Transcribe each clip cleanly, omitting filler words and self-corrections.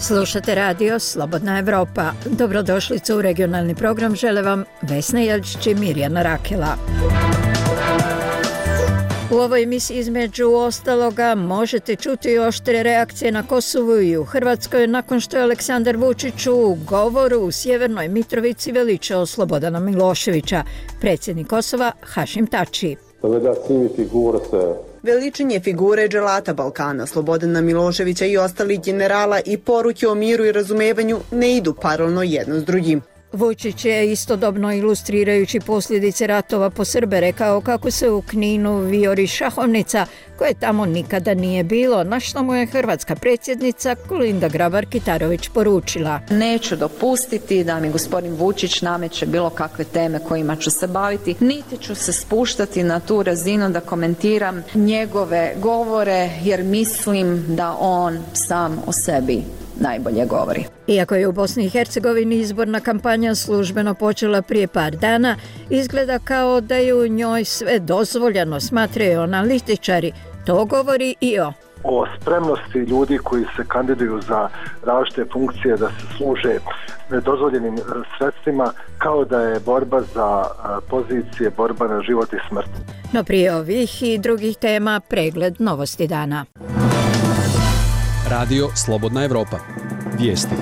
Slušate radio Slobodna Evropa. Dobrodošlicu u regionalni program žele vam Vesna Jelčić i Mirjana Rakela. U ovoj emisiji između ostaloga možete čuti oštre reakcije na Kosovu i u Hrvatskoj nakon što je Aleksandar Vučić u govoru u Sjevernoj Mitrovici veličao Slobodana Miloševića. Predsjednik Kosova Hašim Tači. Veličanje figure dželata Balkana, Slobodana Miloševića i ostalih generala i poruke o miru i razumevanju ne idu paralelno jedno s drugim. Vučić je istodobno ilustrirajući posljedice ratova po Srbe rekao kako se u Kninu vijori šahovnica koje tamo nikada nije bilo, na što mu je hrvatska predsjednica Kolinda Grabar-Kitarović poručila. Neću dopustiti da mi gospodin Vučić nameće bilo kakve teme kojima ću se baviti, niti ću se spuštati na tu razinu da komentiram njegove govore jer mislim da on sam o sebi najbolje govori. Iako je u Bosni i Hercegovini izborna kampanja službeno počela prije par dana, izgleda kao da je u njoj sve dozvoljeno, smatraju analitičari. To govori i o spremnosti ljudi koji se kandiduju za različite funkcije da se služe nedozvoljenim sredstvima, kao da je borba za pozicije, borba na život i smrt. No prije ovih i drugih tema pregled novosti dana. Radio Slobodna Evropa. Vijesti.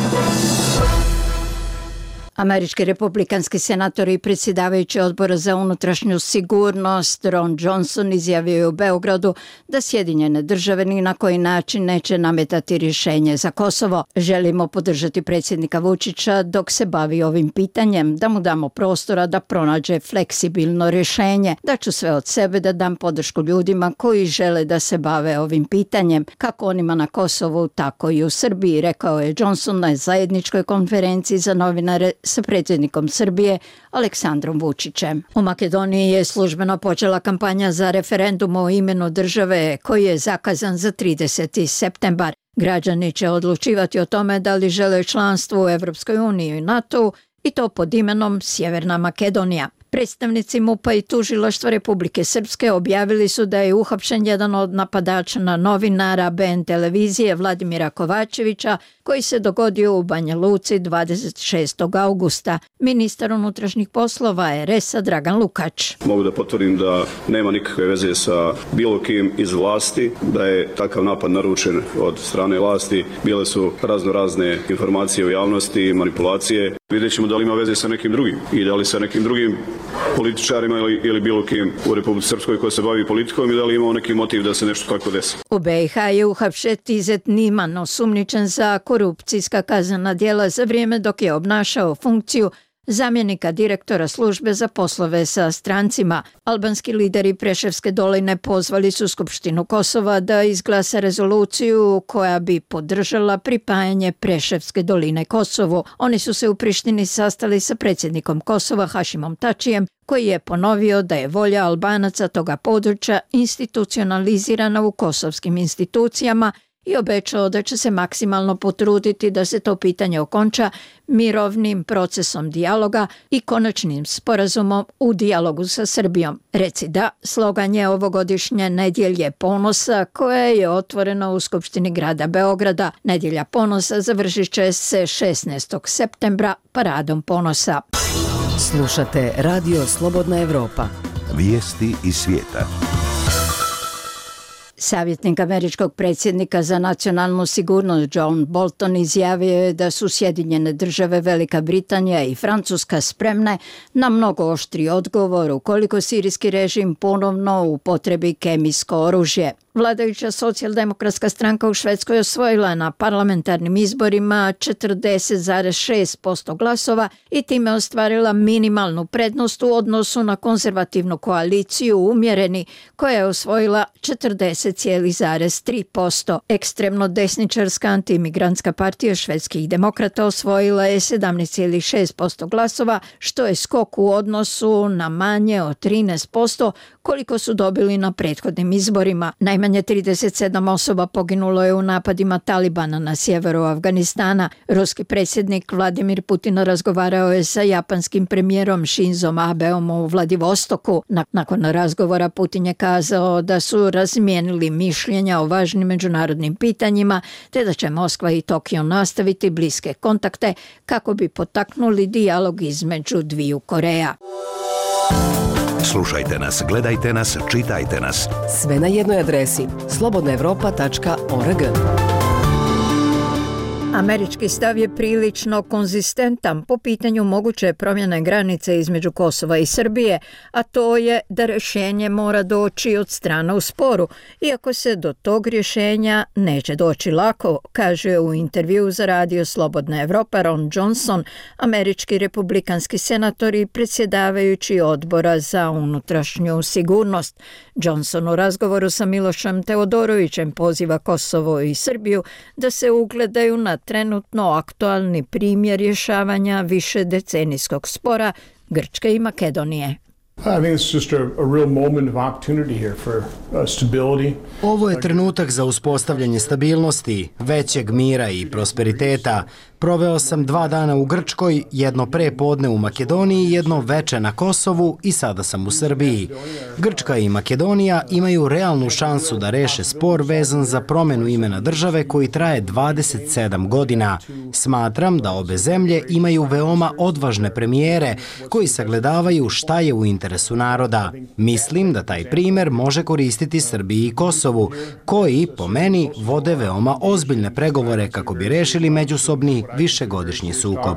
Američki republikanski senator i predsjedavajući odbora za unutrašnju sigurnost Ron Johnson izjavio je u Beogradu da Sjedinjene države ni na koji način neće nametati rješenje za Kosovo. Želimo podržati predsjednika Vučića dok se bavi ovim pitanjem, da mu damo prostora da pronađe fleksibilno rješenje. Daću sve od sebe da dam podršku ljudima koji žele da se bave ovim pitanjem, kako onima na Kosovu, tako i u Srbiji, rekao je Johnson na zajedničkoj konferenciji za novinare sa predsjednikom Srbije Aleksandrom Vučićem. U Makedoniji je službeno počela kampanja za referendum o imenu države koji je zakazan za 30. septembar. Građani će odlučivati o tome da li žele članstvo u Evropskoj uniji i NATO i to pod imenom Sjeverna Makedonija. Predstavnici MUP-a i tužilaštva Republike Srpske objavili su da je uhapšen jedan od napadača na novinara BN televizije Vladimira Kovačevića koji se dogodio u Banja Luci 26. augusta. Ministar unutrašnjih poslova RS-a Dragan Lukač. Mogu da potvrdim da nema nikakve veze sa bilo kim iz vlasti, da je takav napad naručen od strane vlasti. Bile su razne informacije u javnosti, manipulacije. Vidjet ćemo da li ima veze sa nekim drugim i da li sa nekim drugim političarima ili bilo kim u Republici Srpskoj koji se bavi politikom i da li imao neki motiv da se nešto tako desi. U BiH je uhapšen Izet Niman, osumnjičen za korupcijska kaznena djela za vrijeme dok je obnašao funkciju zamjenika direktora službe za poslove sa strancima. Albanski lideri Preševske doline pozvali su Skupštinu Kosova da izglasa rezoluciju koja bi podržala pripajanje Preševske doline Kosovu. Oni su se u Prištini sastali sa predsjednikom Kosova Hašimom Tačijem, koji je ponovio da je volja Albanaca toga područja institucionalizirana u kosovskim institucijama i obećao da će se maksimalno potruditi da se to pitanje okonča mirovnim procesom dijaloga i konačnim sporazumom u dijalogu sa Srbijom. Reci da, slogan je ovogodišnje Nedjelje ponosa koje je otvoreno u Skupštini grada Beograda. Nedjelja ponosa završit će se 16. septembra paradom ponosa. Slušate Radio Slobodna Evropa. Vijesti iz svijeta. Savjetnik američkog predsjednika za nacionalnu sigurnost John Bolton izjavio je da su Sjedinjene države, Velika Britanija i Francuska spremne na mnogo oštri odgovor ukoliko sirijski režim ponovno upotrebi kemijsko oružje. Vladajuća socijaldemokratska stranka u Švedskoj osvojila na parlamentarnim izborima 40,6% glasova i time ostvarila minimalnu prednost u odnosu na konzervativnu koaliciju Umjereni koja je osvojila 40,3%. Ekstremno desničarska antimigrantska partija švedskih demokrata osvojila je 17,6% glasova, što je skok u odnosu na manje od 13% koliko su dobili na prethodnim izborima. Naime, Najmanje 37 osoba poginulo je u napadima Talibana na sjeveru Afganistana. Ruski predsjednik Vladimir Putin razgovarao je sa japanskim premijerom Shinzom Abeom u Vladivostoku. Nakon razgovora Putin je kazao da su razmijenili mišljenja o važnim međunarodnim pitanjima, te da će Moskva i Tokio nastaviti bliske kontakte kako bi potaknuli dijalog između dviju Koreja. Slušajte nas, gledajte nas, čitajte nas. Sve na jednoj adresi slobodnaevropa.org. Američki stav je prilično konzistentan po pitanju moguće promjene granice između Kosova i Srbije, a to je da rješenje mora doći od strana u sporu, iako se do tog rješenja neće doći lako, kaže u intervju za radio Slobodna Evropa Ron Johnson, američki republikanski senator i predsjedavajući odbora za unutrašnju sigurnost. Johnson u razgovoru sa Milošem Teodorovićem poziva Kosovo i Srbiju da se ugledaju na trenutno aktualni primjer rješavanja višedecenijskog spora Grčke i Makedonije. Ovo je trenutak za uspostavljanje stabilnosti, većeg mira i prosperiteta. Proveo sam 2 dana u Grčkoj, jedno prepodne u Makedoniji, jedno veče na Kosovu i sada sam u Srbiji. Grčka i Makedonija imaju realnu šansu da reše spor vezan za promjenu imena države koji traje 27 godina. Smatram da obe zemlje imaju veoma odvažne premijere koji sagledavaju šta je u interesu naroda. Mislim da taj primjer može koristiti Srbiji i Kosovu, koji, po meni, vode veoma ozbiljne pregovore kako bi rešili međusobni višegodišnji sukob.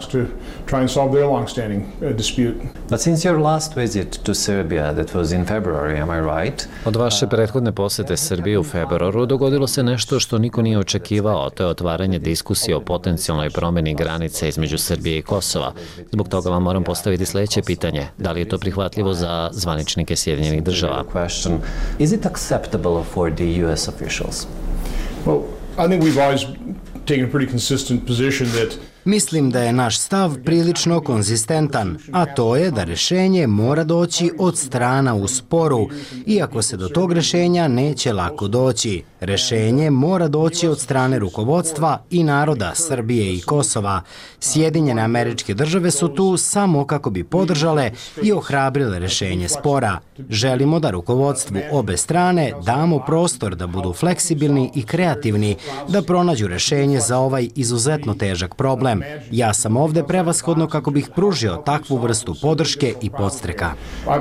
Od vaše prethodne posjete Srbiji u februaru dogodilo se nešto što niko nije očekivao, to je otvaranje diskusije o potencijalnoj promjeni granice između Srbije i Kosova. Zbog toga vam moram postaviti sljedeće pitanje. Da li je to prihvatljivo za zvaničnike Sjedinjenih država? Is it acceptable for the US officials? Well, I think we've always taken a pretty consistent position that Mislim da je naš stav prilično konzistentan, a to je da rješenje mora doći od strana u sporu, iako se do tog rješenja neće lako doći. Rješenje mora doći od strane rukovodstva i naroda Srbije i Kosova. Sjedinjene Američke Države su tu samo kako bi podržale i ohrabrile rješenje spora. Želimo da rukovodstvu obe strane damo prostor da budu fleksibilni i kreativni, da pronađu rješenje za ovaj izuzetno težak problem. Ja sam ovde prevashodno kako bih pružio takvu vrstu podrške i podstreka.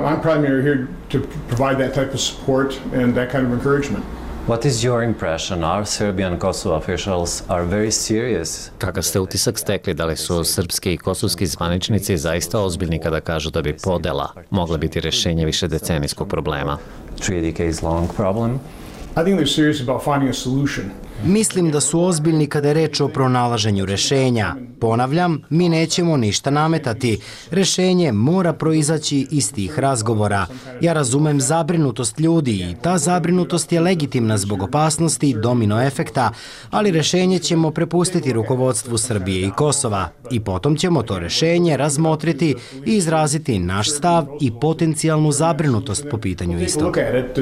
What is your impression? Our Serbian and Kosovo officials are very serious. Kakav ste utisak stekli, da li su srpski i kosovski zvaničnici zaista ozbiljni kada kažu da bi podela mogla biti rješenje višedecenijskog problema? 3 decades long problem. I think they're serious about finding a solution. Mislim da su ozbiljni kada je reč o pronalaženju rješenja. Ponavljam, mi nećemo ništa nametati. Rješenje mora proizaći iz tih razgovora. Ja razumem zabrinutost ljudi i ta zabrinutost je legitimna zbog opasnosti domino efekta, ali rješenje ćemo prepustiti rukovodstvu Srbije i Kosova i potom ćemo to rješenje razmotriti i izraziti naš stav i potencijalnu zabrinutost po pitanju istog.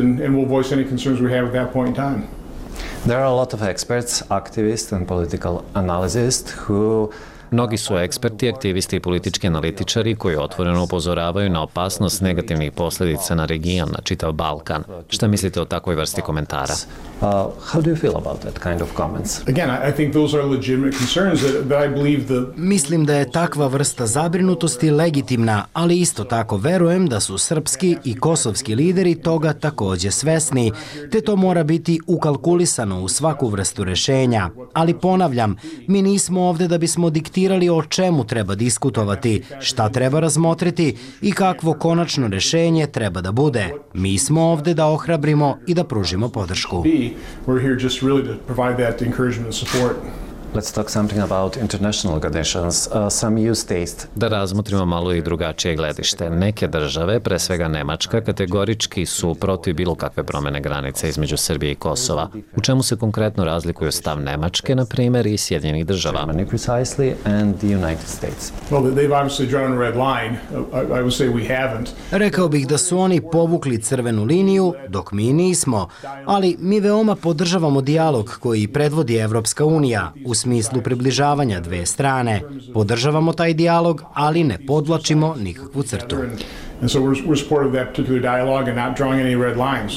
There are a lot of experts, activists and political analysts who Mnogi su eksperti, aktivisti i politički analitičari koji otvoreno upozoravaju na opasnost negativnih posljedica na region, na čitav Balkan. Šta mislite o takvoj vrsti komentara? How do you feel about that kind of comments? Again, I think those are legitimate concerns that I believe the... Mislim da je takva vrsta zabrinutosti legitimna, ali isto tako verujem da su srpski i kosovski lideri toga također svesni, te to mora biti ukalkulisano u svaku vrstu rješenja. Ali ponavljam, mi nismo ovdje da bismo diktirali o čemu treba diskutovati, šta treba razmotriti i kakvo konačno rješenje treba da bude. Mi smo ovdje da ohrabrimo i da pružimo podršku. We're here just really to provide that encouragement and support. Let's talk something about international conditions. Some EU states. Da razmotrimo malo i drugačije gledište. Neke države, pre svega Nemačka, kategorički su protiv bilo kakve promene granice između Srbije i Kosova. U čemu se konkretno razlikuju stav Nemačke, na primjer, i Sjedinjenih država? Germany precisely and the United States. Well, they've obviously drawn a red line. I would say we haven't. Rekao bih da su oni povukli crvenu liniju, dok mi nismo, ali mi veoma podržavamo dijalog koji predvodi Evropska unija u smislu približavanja dve strane. Podržavamo taj dijalog, ali ne podvlačimo nikakvu crtu. And so we're supportive of that particular dialogue and not drawing any red lines.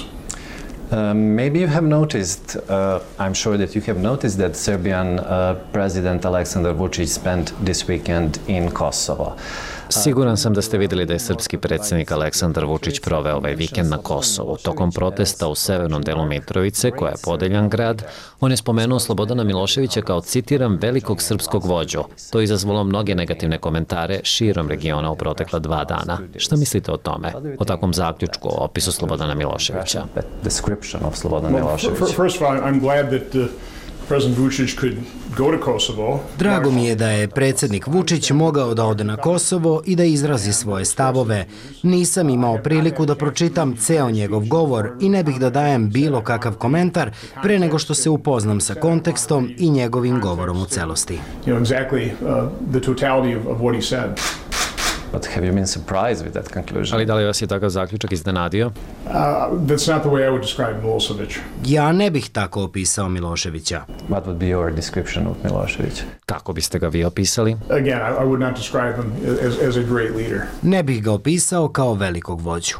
Maybe you have noticed, I'm sure that you have noticed that Serbian President Aleksandar Vučić spent this weekend in Kosovo. Siguran sam da ste vidjeli da je srpski predsjednik Aleksandar Vučić proveo ovaj vikend na Kosovu. Tokom protesta u severnom delu Mitrovice, koja je podeljan grad, on je spomenuo Slobodana Miloševića kao, citiram, velikog srpskog vođu. To je izazvalo mnoge negativne komentare širom regiona u protekla 2 dana. Šta mislite o tome? O takvom zaključku, o opisu Slobodana Miloševića? Description of Slobodan Milošević. First of all, I'm glad that President Vučić could go to Kosovo. Drago mi je da je predsjednik Vučić mogao da ode na Kosovo i da izrazi svoje stavove. Nisam imao priliku da pročitam ceo njegov govor i ne bih da dajem bilo kakav komentar pre nego što se upoznam sa kontekstom i njegovim govorom u celosti. Exactly the totality of what he said. But have you been surprised with that conclusion? Ali da li vas je takav zaključak iznenadio? That's not the way I would describe Milošević. Ja ne bih tako opisao Miloševića. What would be your description of Milošević? Kako biste ga vi opisali? Again, I would not describe him as a great leader. Ne bih ga opisao kao velikog vođu.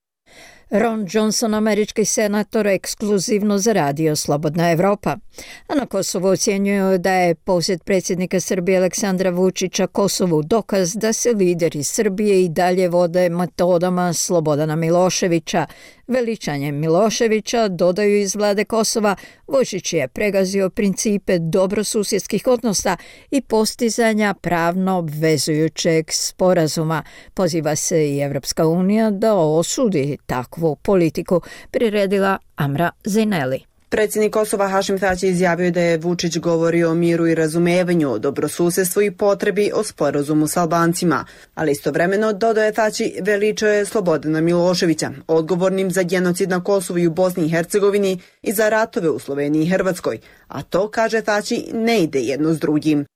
Ron Johnson, američki senator, ekskluzivno za radio Slobodna Evropa. A na Kosovu ocjenjuju da je posjet predsjednika Srbije Aleksandra Vučića Kosovu dokaz da se lideri Srbije i dalje vode metodama Slobodana Miloševića. Veličanjem Miloševića, dodaju iz vlade Kosova, Vučić je pregazio principe dobrosusjedskih odnosa i postizanja pravno obvezujućeg sporazuma. Poziva se i Evropska unija da osudi takvu politiku, priredila Amra Zineli. Predsjednik Kosova Hašim Tači izjavio da je Vučić govorio o miru i razumevanju, o dobrosusjedstvu i potrebi o sporazumu s Albancima, ali istovremeno, dodaje Tači, veličao je Slobodana Miloševića, odgovornim za genocid na Kosovu i u Bosni i Hercegovini i za ratove u Sloveniji i Hrvatskoj, a to, kaže Tači, ne ide jedno s drugim.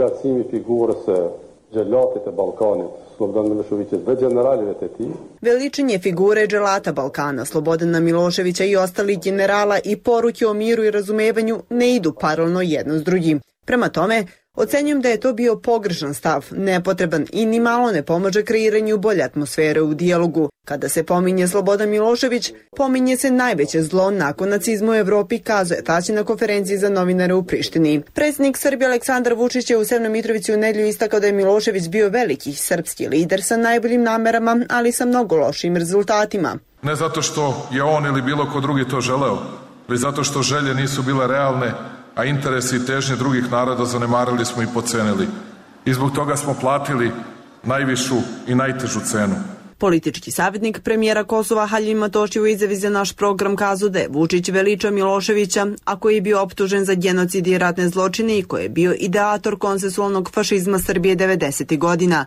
Veličanje figure dželata Balkana, Slobodana Miloševića i ostalih generala i poruke o miru i razumevanju ne idu paralelno jedno s drugim. Prema tome, ocenjujem da je to bio pogrešan stav, nepotreban i ni malo ne pomaže kreiranju bolje atmosfere u dijalogu. Kada se pominje Slobodan Milošević, pominje se najveće zlo nakon nacizma u Evropi, kazuje Tači na konferenciji za novinare u Prištini. Predsjednik Srbije Aleksandar Vučić je u Severnoj Mitrovici u nedjelju istakao da je Milošević bio veliki srpski lider sa najboljim namerama, ali sa mnogo lošim rezultatima. Ne zato što je on ili bilo ko drugi to želeo, već zato što želje nisu bile realne, a interesi i težnje drugih naroda zanemarili smo i podcenili. I zbog toga smo platili najvišu i najtežu cenu. Politički savjetnik premijera Kosova Haljim Matoši u izjavi za naš program kazao da je Vučić veličao Miloševića, a koji je bio optužen za genocid i ratne zločine i koji je bio ideator konsensualnog fašizma Srbije 90. godina.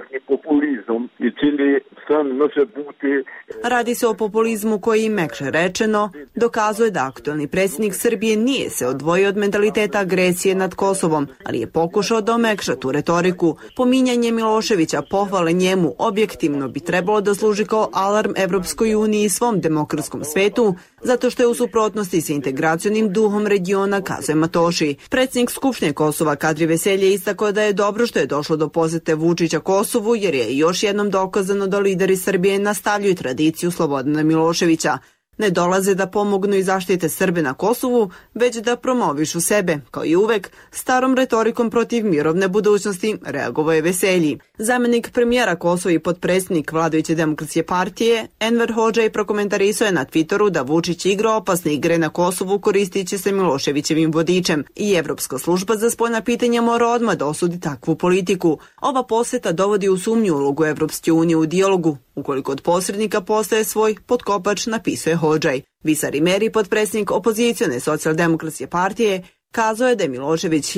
Radi se o populizmu koji, mekše rečeno, dokazuje da aktualni predsjednik Srbije nije se odvojio od mentaliteta agresije nad Kosovom, ali je pokušao da omekša tu retoriku. Pominjanje Miloševića, pohvale njemu, objektivno bi trebalo da služi kao alarm Evropskoj uniji i svom demokratskom svetu, zato što je u suprotnosti sa integracionim duhom regiona, kazuje Matoši. Predsjednik Skupštine Kosova Kadri Veselje istakao da je dobro što je došlo do posete Vučića Kosovu, jer je još jednom dokazano da lideri Srbije nastavljaju tradiciju Slobodana Miloševića. Ne dolaze da pomognu i zaštite Srbe na Kosovu, već da promovišu sebe, kao i uvek, starom retorikom protiv mirovne budućnosti, reagovao je Veselji. Zamenik premijera Kosova i potpredsjednik vladajuće demokratske partije, Enver Hodžaj, prokomentarisao je na Twitteru da Vučić igra opasne igre na Kosovu koristići se Miloševićevim vodičem i Evropska služba za spoljna pitanja mora odmah da osudi takvu politiku. Ova poseta dovodi u sumnju ulogu Evropske unije u dijalogu, ukoliko od posrednika postaje svoj potkopač, napisuje Hodžaj. Visar Imeri, potpredsjednik opozicione socijaldemokratske partije, Kazao je da je Milošević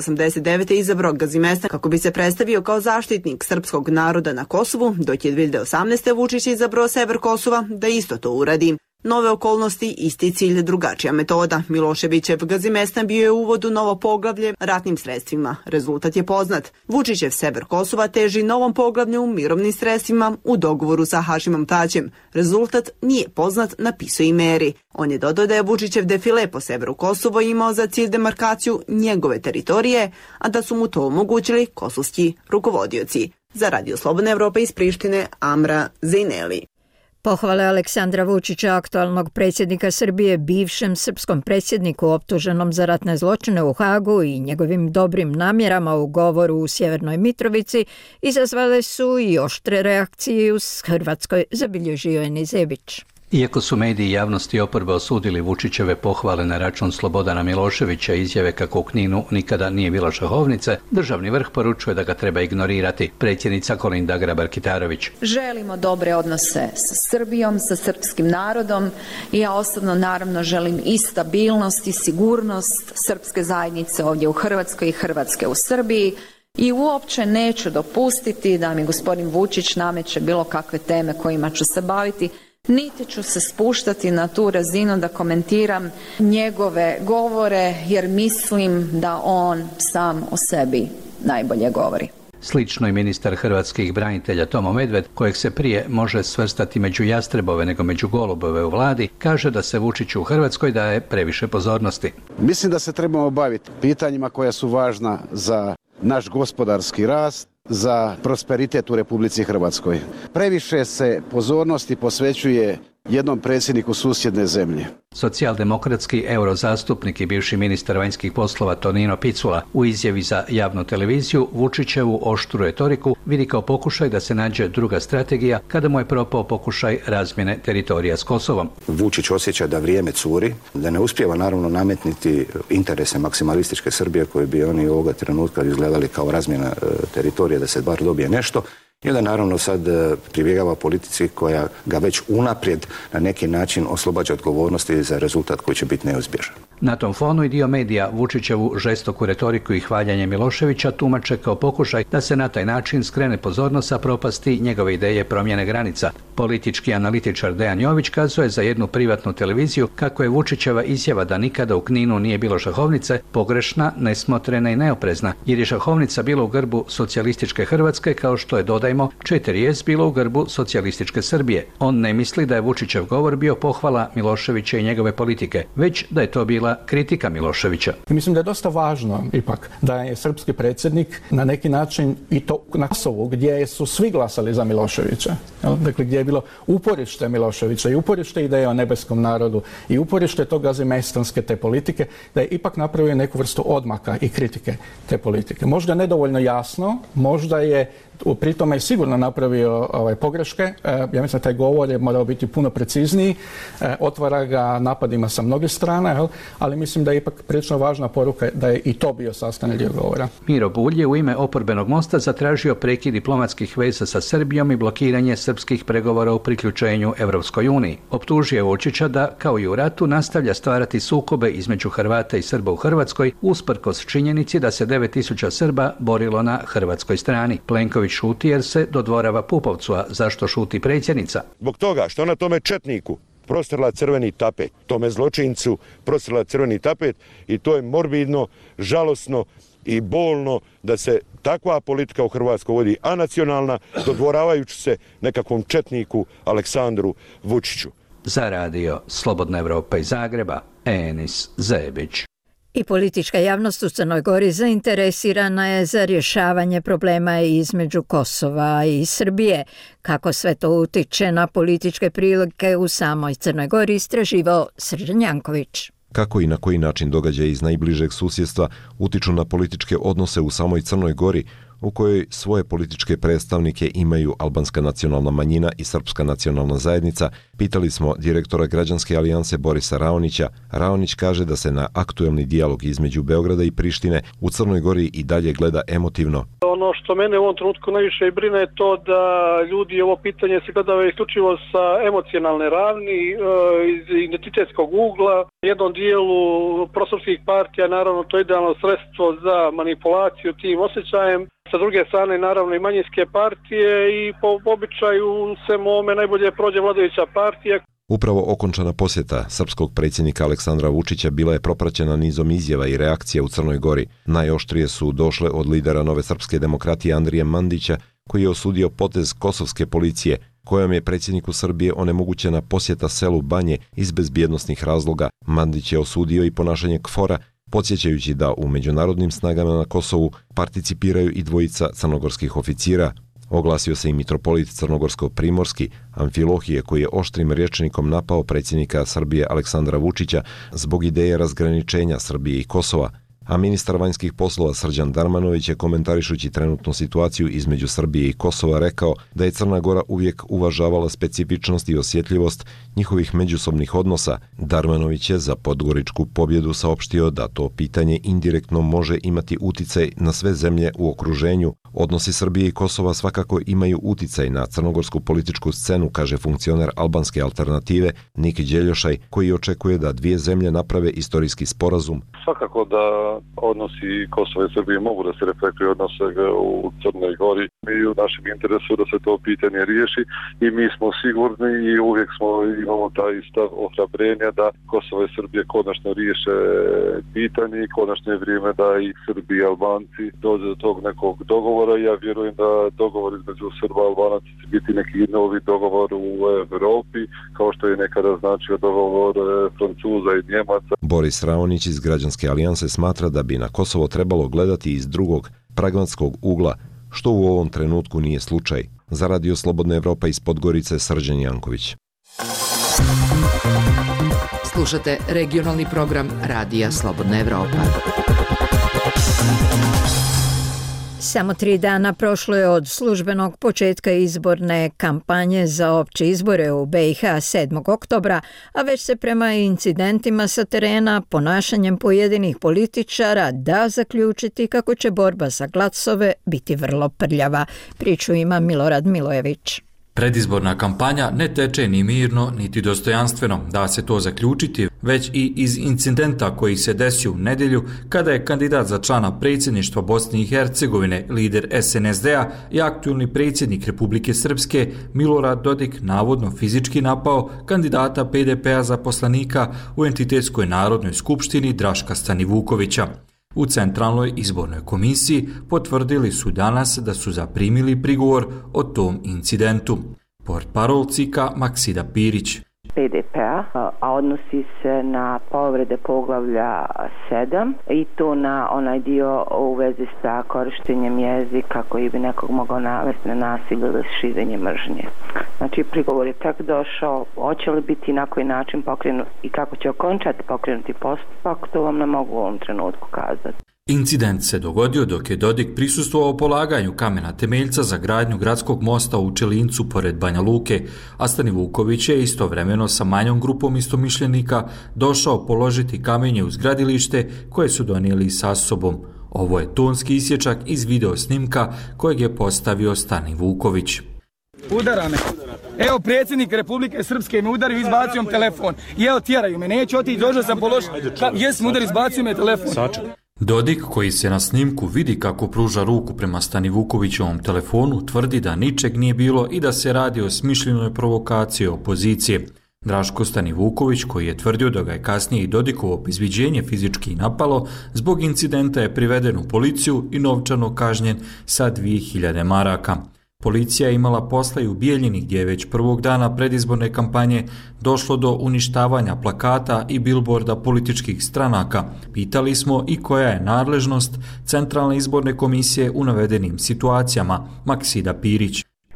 1989. izabrao Gazimesta kako bi se predstavio kao zaštitnik srpskog naroda na Kosovu, dok je 2018. Vučić izabrao sever Kosova da isto to uradi. Nove okolnosti, isti cilj, drugačija metoda. Miloševićev Gazimestan bio je uvod u novo poglavlje ratnim sredstvima. Rezultat je poznat. Vučićev sever Kosova teži novom poglavlju mirovnim sredstvima u dogovoru sa Hašimom Taćem. Rezultat nije poznat, napisao i Meri. On je dodao da je Vučićev defile po severu Kosovo imao za cilj demarkaciju njegove teritorije, a da su mu to omogućili kosovski rukovodioci. Za Radio Slobodna Evropa iz Prištine, Amra Zejneli. Pohvale Aleksandra Vučića, aktualnog predsjednika Srbije, bivšem srpskom predsjedniku optuženom za ratne zločine u Hagu i njegovim dobrim namjerama u govoru u Sjevernoj Mitrovici, izazvale su i oštre reakcije u Hrvatskoj, zabilježio je Nizebić. Iako su mediji i javnost i oporba osudili Vučićeve pohvale na račun Slobodana Miloševića i izjave kako u Kninu nikada nije bilo šahovnice, državni vrh poručuje da ga treba ignorirati. Predsjednica Kolinda Grabar-Kitarović. Želimo dobre odnose sa Srbijom, sa srpskim narodom i ja osobno naravno želim i stabilnost i sigurnost srpske zajednice ovdje u Hrvatskoj i Hrvatske u Srbiji. I uopće neću dopustiti da mi gospodin Vučić nameće bilo kakve teme kojima ću se baviti, niti ću se spuštati na tu razinu da komentiram njegove govore, jer mislim da on sam o sebi najbolje govori. Slično i ministar hrvatskih branitelja Tomo Medved, kojeg se prije može svrstati među jastrebove nego među golubove u vladi, kaže da se Vučiću u Hrvatskoj daje previše pozornosti. Mislim da se trebamo baviti pitanjima koja su važna za naš gospodarski rast, za prosperitet u Republici Hrvatskoj. Previše se pozornosti posvećuje jednom predsjedniku susjedne zemlje. Socijaldemokratski eurozastupnik i bivši ministar vanjskih poslova Tonino Picula u izjavi za javnu televiziju Vučićevu oštru retoriku vidi kao pokušaj da se nađe druga strategija kada mu je propao pokušaj razmjene teritorija s Kosovom. Vučić osjeća da vrijeme curi, da ne uspijeva naravno nametniti interese maksimalističke Srbije koje bi oni ovoga trenutka izgledali kao razmjena teritorija da se bar dobije nešto. I onda naravno sad pribjegava politici koja ga već unaprijed na neki način oslobađa odgovornosti za rezultat koji će biti neizbježan. Na tom fonu i dio medija Vučićevu žestoku retoriku i hvaljanje Miloševića tumače kao pokušaj da se na taj način skrene pozornost sa propasti njegove ideje promjene granica. Politički analitičar Dejan Jović kazuje za jednu privatnu televiziju kako je Vučićeva izjava da nikada u Kninu nije bilo šahovnice pogrešna, nesmotrena i neoprezna, jer je šahovnica bila u grbu socijalističke Hrvatske, kao što je, dodajmo, 4S bilo u grbu socijalističke Srbije. On ne misli da je Vučićev govor bio pohvala Miloševića i njegove politike, već da je to bila kritika Miloševića. Mislim da je dosta važno ipak da je srpski predsjednik na neki način i to na Kosovu gdje su svi glasali za Miloševića, dakle gdje je bilo uporište Miloševića i uporište ideje o nebeskom narodu i uporište tog gazimestanske te politike, da je ipak napravio neku vrstu odmaka i kritike te politike. Možda nedovoljno jasno, možda je pri tome je sigurno napravio pogreške. Ja mislim da taj govor je morao biti puno precizniji, otvara ga napadima sa mnogih strana, ali mislim da je ipak prilično važna poruka da je i to bio sastavni dio govora. Miro Bulj je u ime oporbenog mosta zatražio prekid diplomatskih veza sa Srbijom i blokiranje srpskih pregovora o priključenju Evropskoj uniji. Optužio je Vučića da, kao i u ratu, nastavlja stvarati sukobe između Hrvata i Srba u Hrvatskoj, usprkos činjenici da se 9000 Srba borilo na hrvatskoj strani. Plenković šuti jer se dodvorava Pupovcu, a zašto šuti predsjednica? Zbog toga što ona tome četniku prostrla crveni tapet, tome zločincu prostrla crveni tapet i to je morbidno, žalosno i bolno da se takva politika u Hrvatskoj vodi anacionalna, dodvoravajući se nekakvom četniku Aleksandru Vučiću. Za radio Slobodna Evropa iz Zagreba, Enis Zebić. I politička javnost u Crnoj Gori zainteresirana je za rješavanje problema između Kosova i Srbije. Kako sve to utiče na političke prilike u samoj Crnoj Gori, istraživao Srđan Janković. Kako i na koji način događaji iz najbližeg susjedstva utiču na političke odnose u samoj Crnoj Gori, u kojoj svoje političke predstavnike imaju albanska nacionalna manjina i srpska nacionalna zajednica, pitali smo direktora Građanske alijanse Borisa Raonića. Raonić kaže da se na aktuelni dijalog između Beograda i Prištine u Crnoj Gori i dalje gleda emotivno. Ono što mene u ovom trenutku najviše i brine je to da ljudi ovo pitanje se gledaju isključivo sa emocionalne ravni, iz identitetskog ugla. U jednom dijelu prosrpskih partija naravno to je idealno sredstvo za manipulaciju tim osjećajem. Sa druge strane naravno i manjinske partije i po običaju se mome najbolje prođe vladajuća partija. Upravo okončana posjeta srpskog predsjednika Aleksandra Vučića bila je propraćena nizom izjava i reakcija u Crnoj Gori. Najoštrije su došle od lidera Nove srpske demokratije Andrije Mandića, koji je osudio potez kosovske policije, kojom je predsjedniku Srbije onemogućena posjeta selu Banje iz bezbjednosnih razloga. Mandić je osudio i ponašanje KFOR-a, podsjećajući da u međunarodnim snagama na Kosovu participiraju i dvojica crnogorskih oficira. Oglasio se i mitropolit crnogorsko-primorski Amfilohije, koji je oštrim rječnikom napao predsjednika Srbije Aleksandra Vučića zbog ideje razgraničenja Srbije i Kosova. A ministar vanjskih poslova Srđan Darmanović je, komentarišući trenutnu situaciju između Srbije i Kosova, rekao da je Crna Gora uvijek uvažavala specifičnost i osjetljivost njihovih međusobnih odnosa. Darmanović je za podgoričku pobjedu saopštio da to pitanje indirektno može imati uticaj na sve zemlje u okruženju. Odnosi Srbije i Kosova svakako imaju uticaj na crnogorsku političku scenu, kaže funkcioner albanske alternative Niki Đeljošaj, koji očekuje da dvije zemlje naprave istorijski sporazum. Svakako da odnosi Kosova i Srbije mogu da se reflektuju odnose u Crnoj Gori i u našem interesu da se to pitanje riješi i mi smo sigurni i uvijek imamo taj stav ohrabrenja da Kosova i Srbije konačno riješe pitanje i konačno je vrijeme da i Srbi i Albanci dođe do tog nekog dogovora. Ja vjerujem da dogovor između Srba i Albanaca će biti neki novi dogovor u Evropi, kao što je nekada značio dogovor Francuza i Njemaca. Boris Raonić iz Građanske alijanse smatra da bi na Kosovo trebalo gledati iz drugog, pragmatskog ugla, što u ovom trenutku nije slučaj. Za Radio Slobodna Evropa iz Podgorice, Srđan Janković. Slušate regionalni program Radija Slobodna Evropa. Samo 3 dana prošlo je od službenog početka izborne kampanje za opće izbore u BiH 7. oktobra, a već se prema incidentima sa terena, ponašanjem pojedinih političara da zaključiti kako će borba za glasove biti vrlo prljava. Priču ima Milorad Milojević. Predizborna kampanja ne teče ni mirno, niti dostojanstveno, da se to zaključiti, već i iz incidenta koji se desio u nedjelju kada je kandidat za člana predsjedništva Bosne i Hercegovine, lider SNSD-a i aktualni predsjednik Republike Srpske Milorad Dodik navodno fizički napao kandidata PDP-a za poslanika u Entitetskoj narodnoj skupštini Draška Stanivukovića. U Centralnoj izbornoj komisiji potvrdili su danas da su zaprimili prigovor o tom incidentu. Portparol CIK-a Maksida Pirić. PDP-a, a odnosi se na povrede poglavlja 7 i to na onaj dio u vezi sa korištenjem jezika koji bi nekog mogao navesti na nasilje ili širenje mržnje. Znači, prigovor je tek došao, hoće li biti na koji način pokrenut i kako će okončati pokrenuti postupak, to vam ne mogu u ovom trenutku kazati. Incident se dogodio dok je Dodik prisustvovao polaganju kamena temeljca za gradnju gradskog mosta u Čelincu pored Banja Luke, a Stanivuković je istovremeno sa manjom grupom istomišljenika došao položiti kamenje uz gradilište koje su donijeli sa sobom. Ovo je tonski isječak iz video snimka kojeg je postavio Stanivuković. Udara me. Evo predsjednik Republike Srpske me udario, izbacio mi telefon. I evo tjeraju me, neću otići, došao sam položiti. Jesam udar, izbacio me telefon. Dodik, koji se na snimku vidi kako pruža ruku prema Stanivukovićevom telefonu, tvrdi da ničeg nije bilo i da se radi o smišljenoj provokaciji opozicije. Draško Stanivuković, koji je tvrdio da ga je kasnije i Dodikovo izviđenje fizički napalo, zbog incidenta je priveden u policiju i novčano kažnjen sa 2000 maraka. Policija je imala posla i u Bijeljini, gdje je već prvog dana predizborne kampanje došlo do uništavanja plakata i bilborda političkih stranaka. Pitali smo i koja je nadležnost Centralne izborne komisije u navedenim situacijama. Maksida Pirić.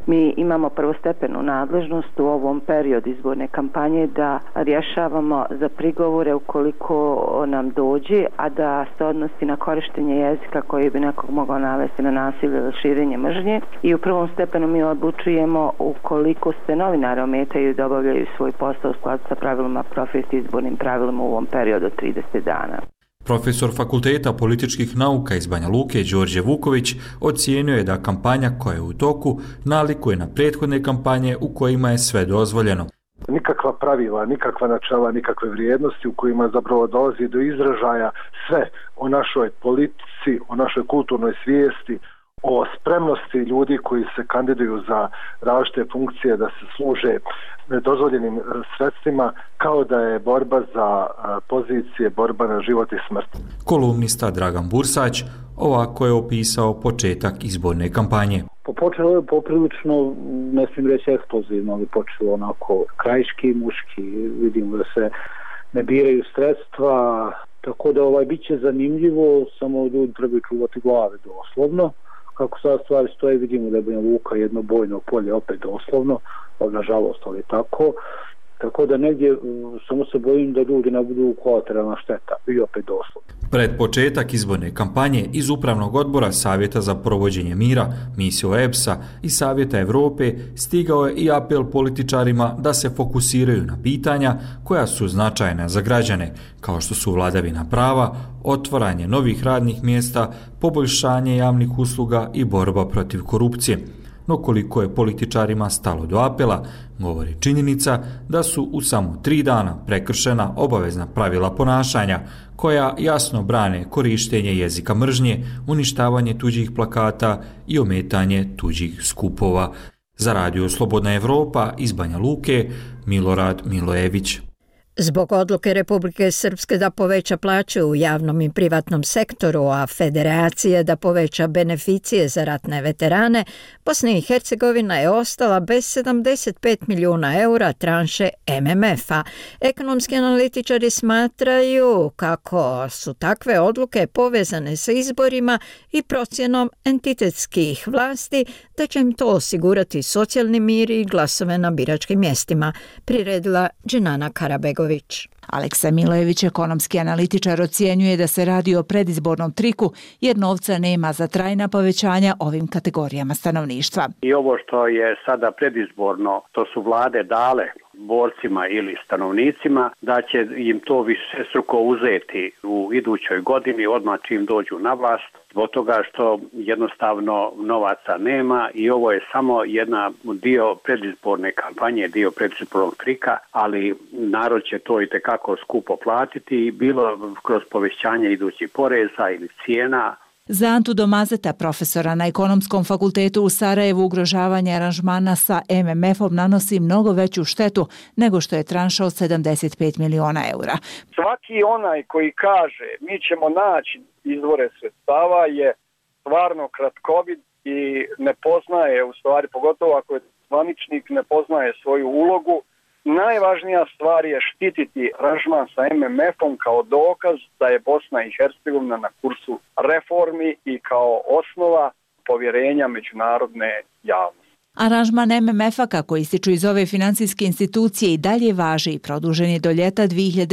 Mi imamo prvostepenu nadležnost u ovom periodu izborne kampanje da rješavamo za prigovore ukoliko nam dođe, a da se odnosi na korištenje jezika koji bi nekog mogao navesti na nasilje ili širenje mržnje. I u prvom stepenu mi odlučujemo ukoliko se novinari ometaju da obavljaju svoj posao u skladu sa pravilima profesije i izbornim pravilima u ovom periodu od 30 dana. Profesor Fakulteta političkih nauka iz Banja Luke, Đorđe Vuković, ocijenio je da kampanja koja je u toku nalikuje na prethodne kampanje u kojima je sve dozvoljeno. Nikakva pravila, nikakva načela, nikakve vrijednosti u kojima zapravo dolazi do izražaja sve o našoj politici, o našoj kulturnoj svijesti, o spremnosti ljudi koji se kandiduju za različite funkcije da se služe nedozvoljenim sredstvima, kao da je borba za pozicije, borba na život i smrt. Kolumnista Dragan Bursać ovako je opisao početak izborne kampanje. Počelo je poprilično, ne smijem reći eksplozivno, ali počelo onako krajiški i muški. Vidimo da se ne biraju sredstva, tako da bit će zanimljivo, samo ljudi trebaju čuvati glave doslovno. Kako sad stvari stoje, vidimo da je Banja Luka jedno bojno polje opet doslovno, nažalost, ali tako. Tako da negdje samo se bojim da ljudi ne budu kolateralna šteta i opet doslovno. Pred početak izborne kampanje iz Upravnog odbora Savjeta za provođenje mira, misiju EPS-a i Savjeta Evrope stigao je i apel političarima da se fokusiraju na pitanja koja su značajna za građane, kao što su vladavina prava, otvaranje novih radnih mjesta, poboljšanje javnih usluga i borba protiv korupcije. No koliko je političarima stalo do apela, govori činjenica da su u samo 3 dana prekršena obavezna pravila ponašanja, koja jasno brane korištenje jezika mržnje, uništavanje tuđih plakata i ometanje tuđih skupova. Za Radio Slobodna Evropa iz Banja Luke, Milorad Milojević. Zbog odluke Republike Srpske da poveća plaće u javnom i privatnom sektoru, a Federacije da poveća beneficije za ratne veterane, Bosna i Hercegovina je ostala bez 75 milijuna eura tranše MMF-a. Ekonomski analitičari smatraju kako su takve odluke povezane sa izborima i procjenom entitetskih vlasti da će im to osigurati socijalni mir i glasove na biračkim mjestima, priredila Dženana Karabegović. Aleksa Milojević, ekonomski analitičar, ocjenjuje da se radi o predizbornom triku jer novca nema za trajna povećanja ovim kategorijama stanovništva. I ovo što je sada predizborno, to su vlade dale borcima ili stanovnicima, da će im to višestruko uzeti u idućoj godini odmah čim dođu na vlast, zbog toga što jednostavno novaca nema i ovo je samo jedna dio predizborne kampanje, dio predizbornog trika, ali narod će to itekako skupo platiti, bilo kroz povećanje idućih poreza ili cijena. Za Antu Domazeta, profesora na Ekonomskom fakultetu u Sarajevu, ugrožavanje aranžmana sa MMF-om nanosi mnogo veću štetu nego što je tranša od 75 miliona eura. Svaki onaj koji kaže mi ćemo naći izvore sredstava je stvarno kratkovid i ne poznaje, u stvari pogotovo ako je zvaničnik, ne poznaje svoju ulogu. Najvažnija stvar je štititi aranžman sa MMF-om kao dokaz da je Bosna i Hercegovina na kursu reformi i kao osnova povjerenja međunarodne javnosti. Aranžman MMF-a, kako ističu iz ove financijske institucije, i dalje važi i produžen je do ljeta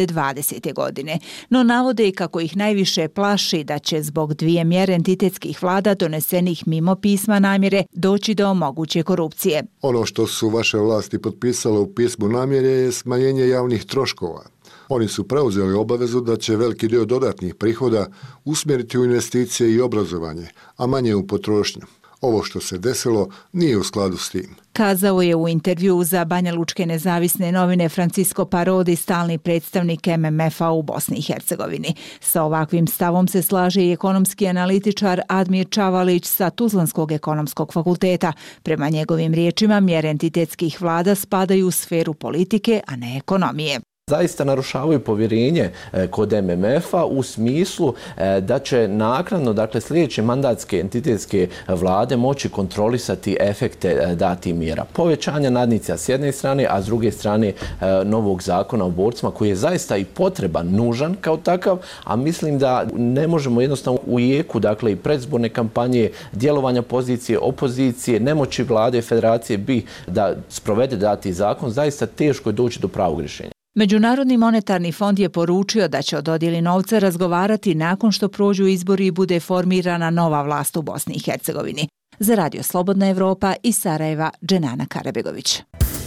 2020. godine. No navode i kako ih najviše plaši da će zbog 2 mjere entitetskih vlada donesenih mimo pisma namjere doći do moguće korupcije. Ono što su vaše vlasti potpisale u pismu namjere je smanjenje javnih troškova. Oni su preuzeli obavezu da će veliki dio dodatnih prihoda usmjeriti u investicije i obrazovanje, a manje u potrošnju. Ovo što se desilo nije u skladu s tim. Kazao je u intervjuu za banjalučke nezavisne novine Francisco Parodi, stalni predstavnik MMF-a u Bosni i Hercegovini. Sa ovakvim stavom se slaže i ekonomski analitičar Admir Čavalić sa Tuzlanskog ekonomskog fakulteta. Prema njegovim riječima, mjere entitetskih vlada spadaju u sferu politike, a ne ekonomije. zaista narušavaju povjerenje kod MMF-a u smislu da će naknadno, dakle sljedeće mandatske entitetske vlade moći kontrolisati efekte datih mjera. Povećanja nadnica s jedne strane, a s druge strane novog zakona o borcima koji je zaista i potreban, nužan kao takav, a mislim da ne možemo jednostavno u jeku, dakle i predizborne kampanje, djelovanja pozicije, opozicije, nemoći vlade, federacije bi da sprovede dati zakon, zaista teško je doći do pravog rješenja. Međunarodni monetarni fond je poručio da će o dodjeli novca razgovarati nakon što prođu izbori i bude formirana nova vlast u Bosni i Hercegovini. Za Radio Slobodna Evropa iz Sarajeva, Dženana Karabegović.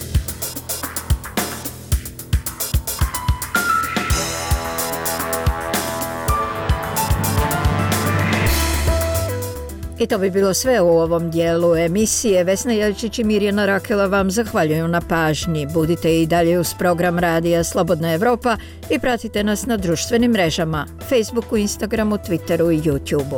I to bi bilo sve u ovom dijelu emisije. Vesna Jeličić i Mirjana Rakela vam zahvaljuju na pažnji. Budite i dalje uz program Radija Slobodna Evropa i pratite nas na društvenim mrežama, Facebooku, Instagramu, Twitteru i YouTubeu.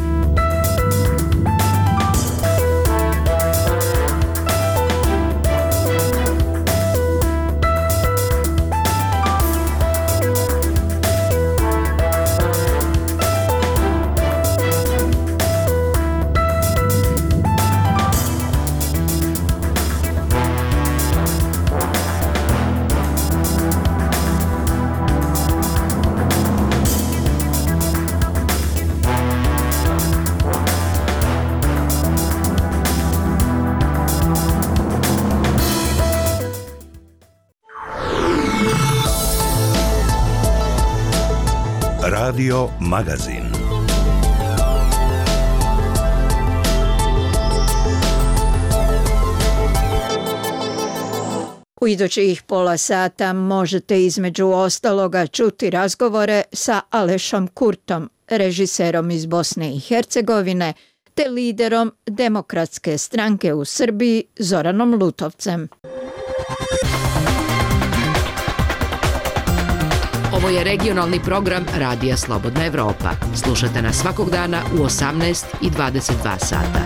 Radio Magazin. U idućih pola sata možete između ostaloga čuti razgovore sa Alešom Kurtom, režiserom iz Bosne i Hercegovine, te liderom Demokratske stranke u Srbiji Zoranom Lutovcem. Ovo je regionalni program Radija Slobodna Evropa. Slušate nas svakog dana u 18 i 22 sata.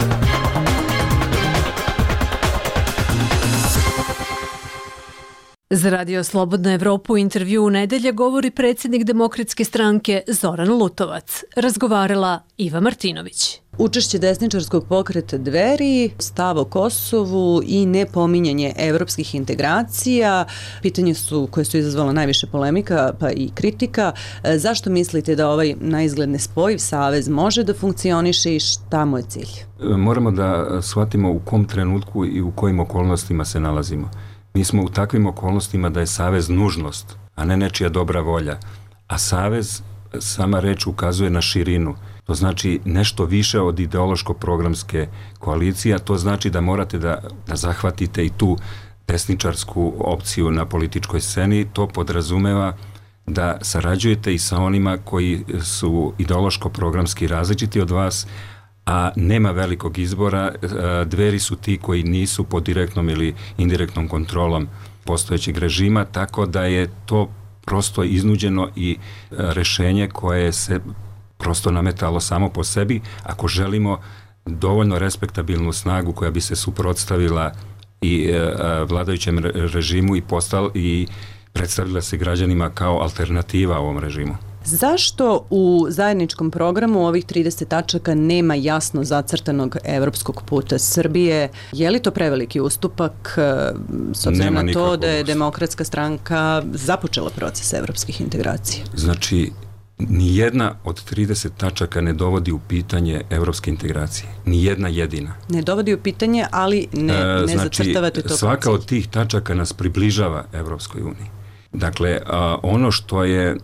Za Radio Slobodna Evropa u intervju u nedelje govori predsjednik Demokratske stranke Zoran Lutovac. Razgovarala Iva Martinović. Učešće desničarskog pokreta Dveri, stav o Kosovu i nepominjanje evropskih integracija, pitanje su koje su izazvala najviše polemika pa i kritika. Zašto mislite da ovaj naizgled nespojiv savez može da funkcioniše i šta mu je cilj? Moramo da shvatimo u kom trenutku i u kojim okolnostima se nalazimo. Mi smo u takvim okolnostima da je savez nužnost, a ne nečija dobra volja. A savez, sama reč ukazuje na širinu. To znači nešto više od ideološko-programske koalicije, a to znači da morate da zahvatite i tu desničarsku opciju na političkoj sceni. To podrazumeva da sarađujete i sa onima koji su ideološko-programski različiti od vas, a nema velikog izbora. Dveri su ti koji nisu pod direktnom ili indirektnom kontrolom postojećeg režima, tako da je to prosto iznuđeno i rešenje koje se prosto nametalo samo po sebi. Ako želimo dovoljno respektabilnu snagu koja bi se suprotstavila i vladajućem režimu i predstavila se građanima kao alternativa ovom režimu. Zašto u zajedničkom programu ovih 30 tačaka nema jasno zacrtanog evropskog puta Srbije? Je li to preveliki ustupak s obzirom na to da je Demokratska stranka započela proces evropskih integracija? Znači, nijedna od 30 tačaka ne dovodi u pitanje evropske integracije. Nijedna jedina. Ne dovodi u pitanje, ali ne zacrtavate to. Svaka od tih tačaka nas približava Evropskoj uniji. Dakle, ono što je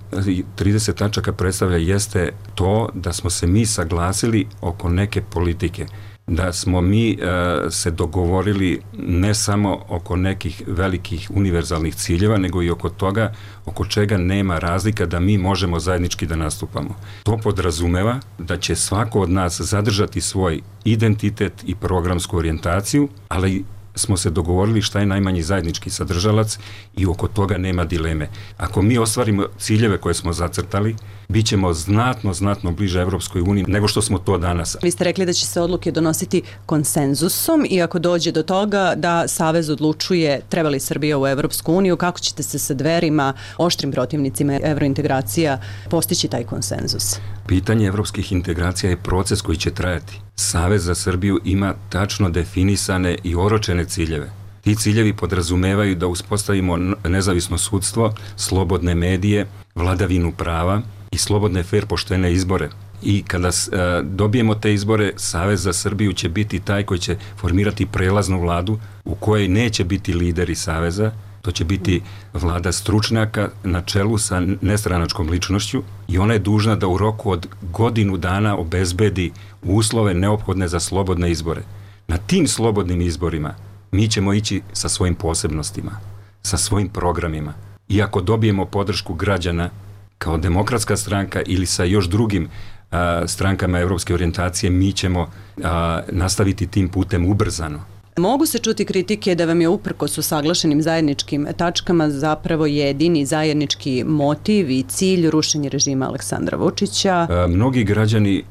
30 tačaka predstavlja jeste to da smo se mi saglasili oko neke politike, da smo mi se dogovorili ne samo oko nekih velikih univerzalnih ciljeva, nego i oko toga oko čega nema razlika da mi možemo zajednički da nastupamo. To podrazumeva da će svako od nas zadržati svoj identitet i programsku orijentaciju, ali smo se dogovorili šta je najmanji zajednički sadržalac i oko toga nema dileme. Ako mi ostvarimo ciljeve koje smo zacrtali, bit ćemo znatno bliže Evropskoj uniji nego što smo to danas. Vi ste rekli da će se odluke donositi konsenzusom i ako dođe do toga da Savez odlučuje treba li Srbija u Evropsku uniju, kako ćete se sa Dverima, oštrim protivnicima evrointegracija, postići taj konsenzus? Pitanje evropskih integracija je proces koji će trajati. Savez za Srbiju ima tačno definisane i oročene ciljeve. Ti ciljevi podrazumevaju da uspostavimo nezavisno sudstvo, slobodne medije, vladavinu prava i slobodne, fer, poštene izbore. I kada dobijemo te izbore, Savez za Srbiju će biti taj koji će formirati prelaznu vladu u kojoj neće biti lideri Saveza. To će biti vlada stručnjaka na čelu sa nestranačkom ličnošću i ona je dužna da u roku od godinu dana obezbedi uslove neophodne za slobodne izbore. Na tim slobodnim izborima mi ćemo ići sa svojim posebnostima, sa svojim programima. I ako dobijemo podršku građana kao demokratska stranka ili sa još drugim strankama evropske orijentacije, mi ćemo nastaviti tim putem ubrzano. Mogu se čuti kritike da vam je uprkos usaglašenim zajedničkim tačkama zapravo jedini zajednički motiv i cilj rušenje režima Aleksandra Vučića. Mnogi građani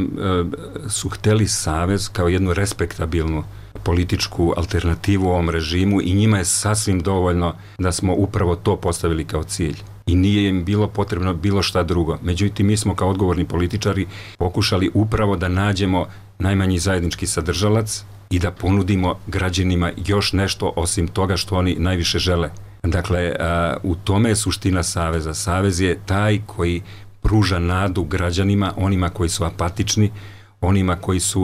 su hteli Savez kao jednu respektabilnu političku alternativu ovom režimu i njima je sasvim dovoljno da smo upravo to postavili kao cilj. I nije im bilo potrebno bilo šta drugo. Međutim, mi smo kao odgovorni političari pokušali upravo da nađemo najmanji zajednički sadržalac i da ponudimo građanima još nešto osim toga što oni najviše žele. Dakle, u tome je suština Saveza. Savez je taj koji pruža nadu građanima, onima koji su apatični, onima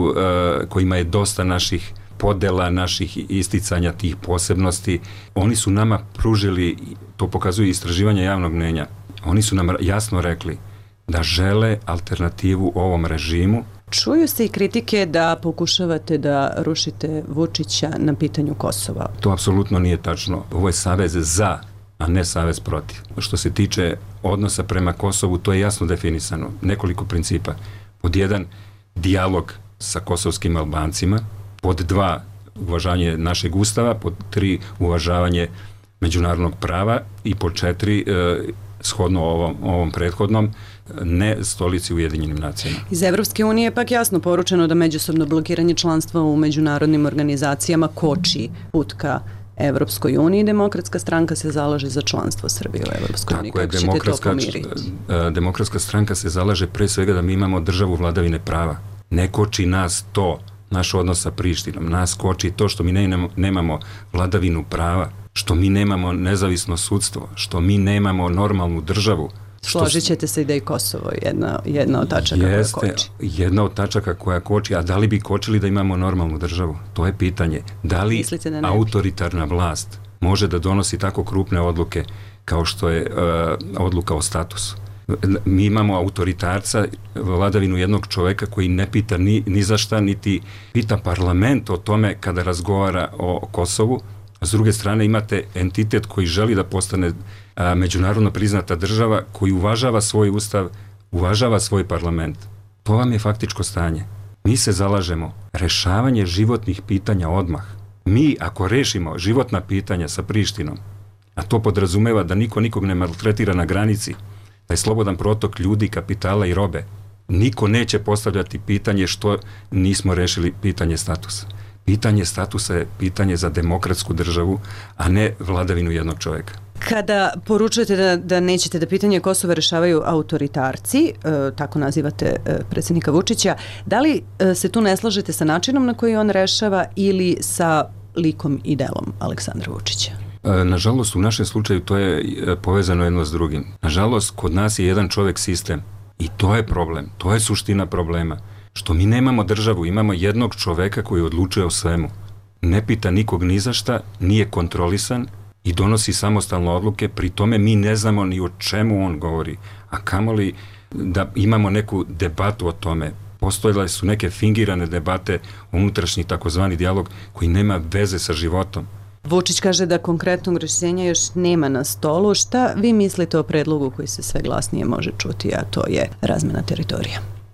kojima je dosta naših podela, naših isticanja tih posebnosti. Oni su nama pružili, to pokazuju istraživanja javnog mnjenja, oni su nam jasno rekli da žele alternativu ovom režimu. Čuju se i kritike da pokušavate da rušite Vučića na pitanju Kosova. To apsolutno nije tačno. Ovo je savez za, a ne savez protiv. Što se tiče odnosa prema Kosovu, to je jasno definisano. Nekoliko principa. Pod 1, dijalog sa kosovskim Albancima. Pod 2, uvažavanje našeg ustava. Pod 3, uvažavanje međunarodnog prava. I pod 4, shodno ovom prethodnom, ne stolici u Ujedinjenim nacijama. Iz Evropske unije je pak jasno poručeno da međusobno blokiranje članstva u međunarodnim organizacijama koči put ka Evropskoj uniji. Demokratska stranka se zalaže za članstvo Srbije u Evropskoj uniji. Kako ćete to pomiriti? Demokratska stranka se zalaže pre svega da mi imamo državu vladavine prava. Ne koči nas to, naš odnos sa Prištinom. Nas koči to što mi nemamo vladavinu prava, što mi nemamo nezavisno sudstvo, što mi nemamo normalnu državu. Složit ćete se i da je Kosovo jedna od tačaka koja koči. Jedna od tačaka koja koči, a da li bi kočili da imamo normalnu državu? To je pitanje. Da li autoritarna vlast može da donosi tako krupne odluke kao što je odluka o statusu? Mi imamo autoritarca, vladavinu jednog čoveka koji ne pita ni za šta, niti pita parlament o tome kada razgovara o Kosovu. S druge strane imate entitet koji želi da postane međunarodno priznata država, koji uvažava svoj ustav, uvažava svoj parlament. To vam je faktičko stanje. Mi se zalažemo rešavanje životnih pitanja odmah. Mi ako rešimo životna pitanja sa Prištinom, a to podrazumeva da niko nikog ne maltretira na granici, da je slobodan protok ljudi, kapitala i robe, niko neće postavljati pitanje što nismo rešili pitanje statusa. Pitanje statusa je pitanje za demokratsku državu, a ne vladavinu jednog čoveka. Kada poručujete da nećete da pitanje Kosova rešavaju autoritarci, tako nazivate predsjednika Vučića, da li se tu ne slažete sa načinom na koji on rešava ili sa likom i delom Aleksandra Vučića? Nažalost, u našem slučaju to je povezano jedno s drugim. Nažalost, kod nas je jedan čovek sistem i to je problem, to je suština problema. Što mi nemamo državu, imamo jednog čoveka koji odlučuje o svemu. Ne pita nikog ni za šta, nije kontrolisan i donosi samostalne odluke, pri tome mi ne znamo ni o čemu on govori. A kamoli da imamo neku debatu o tome. Postojale su neke fingirane debate, unutrašnji takozvani dijalog koji nema veze sa životom. Vučić kaže da konkretnog rješenja još nema na stolu. Šta vi mislite o predlogu koji se sve glasnije može čuti, a to je razmena teritorija?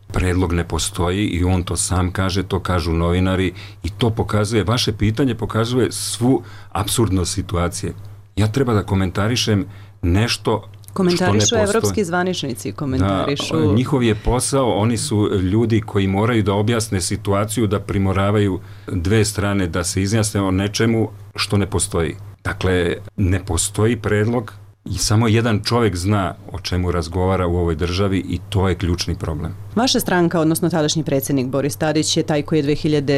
predlog ne postoji i on to sam kaže, to kažu novinari i to pokazuje, vaše pitanje pokazuje svu apsurdnost situacije. Ja treba da komentarišem nešto komentarišu evropski zvaničnici, komentarišu... Da, njihov je posao, oni su ljudi koji moraju da objasne situaciju, da primoravaju dve strane, da se izjasne o nečemu što ne postoji. Dakle, ne postoji predlog i samo jedan čovjek zna o čemu razgovara u ovoj državi i to je ključni problem. Vaša stranka, odnosno tadašnji predsjednik Boris Tadić je taj koji je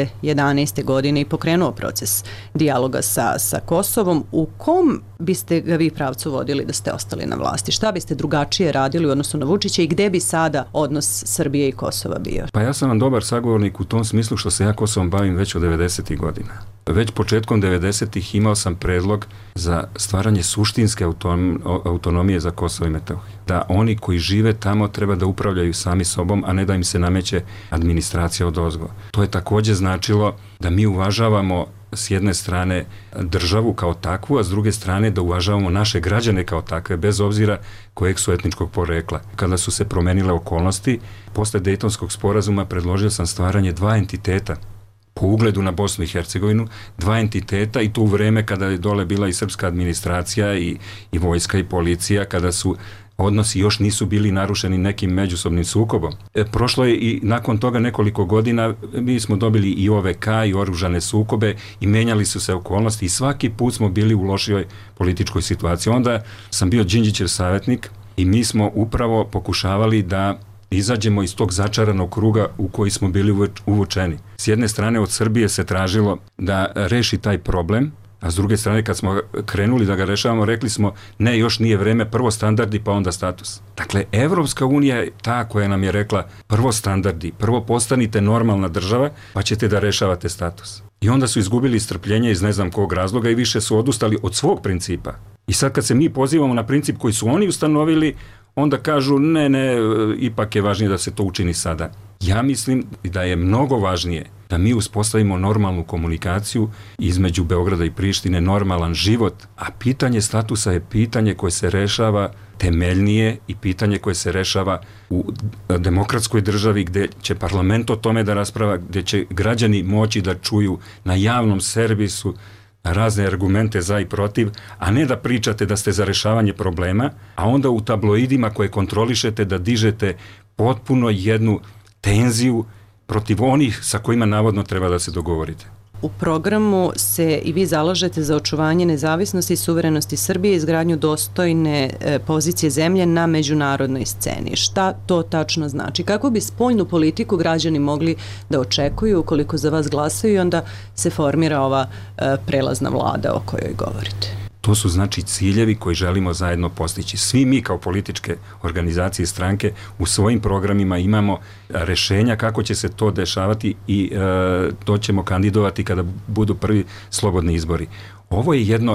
2011. godine i pokrenuo proces dijaloga sa Kosovom. U kom biste ga vi pravcu vodili da ste ostali na vlasti? Šta biste drugačije radili u odnosu na Vučića i gde bi sada odnos Srbije i Kosova bio? Pa ja sam vam dobar sagovornik u tom smislu što se ja Kosovom bavim već od 90. godina. Već početkom 90. imao sam predlog za stvaranje suštinske autonomije za Kosovo i Metohiju. Da oni koji žive tamo treba da upravljaju sami sobom, a ne da im se nameće administracija odozgo. To je također značilo da mi uvažavamo s jedne strane državu kao takvu, a s druge strane da uvažavamo naše građane kao takve, bez obzira kojeg su etničkog porekla. Kada su se promenile okolnosti, posle Dejtonskog sporazuma predložio sam stvaranje dva entiteta po ugledu na Bosnu i Hercegovinu, dva entiteta i to u vreme kada je dole bila i srpska administracija i vojska i policija, kada su odnosi još nisu bili narušeni nekim međusobnim sukobom. Prošlo je i nakon toga nekoliko godina, mi smo dobili i OVK i oružane sukobe i menjali su se okolnosti i svaki put smo bili u lošijoj političkoj situaciji. Onda sam bio Đinđićev savjetnik i mi smo upravo pokušavali da izađemo iz tog začaranog kruga u koji smo bili uvučeni. S jedne strane od Srbije se tražilo da reši taj problem, a s druge strane kad smo krenuli da ga rešavamo, rekli smo ne, još nije vreme, prvo standardi pa onda status. Dakle, Evropska unija je ta koja nam je rekla prvo standardi, prvo postanite normalna država pa ćete da rešavate status. I onda su izgubili strpljenje iz ne znam kog razloga i više su odustali od svog principa. I sad kad se mi pozivamo na princip koji su oni ustanovili, onda kažu ne, ipak je važnije da se to učini sada. Ja mislim da je mnogo važnije da mi uspostavimo normalnu komunikaciju između Beograda i Prištine, normalan život, a pitanje statusa je pitanje koje se rešava temeljnije i pitanje koje se rešava u demokratskoj državi gdje će parlament o tome da rasprava, gdje će građani moći da čuju na javnom servisu razne argumente za i protiv, a ne da pričate da ste za rešavanje problema, a onda u tabloidima koje kontrolišete da dižete potpuno jednu tenziju protiv onih sa kojima navodno treba da se dogovorite. U programu se i vi zalažete za očuvanje nezavisnosti i suverenosti Srbije i izgradnju dostojne pozicije zemlje na međunarodnoj sceni. Šta to tačno znači? Kako bi spoljnu politiku građani mogli da očekuju ukoliko za vas glasaju i onda se formira ova prelazna vlada o kojoj govorite? To su znači ciljevi koji želimo zajedno postići. Svi mi kao političke organizacije i stranke u svojim programima imamo rešenja kako će se to dešavati i to ćemo kandidovati kada budu prvi slobodni izbori. Ovo je jedno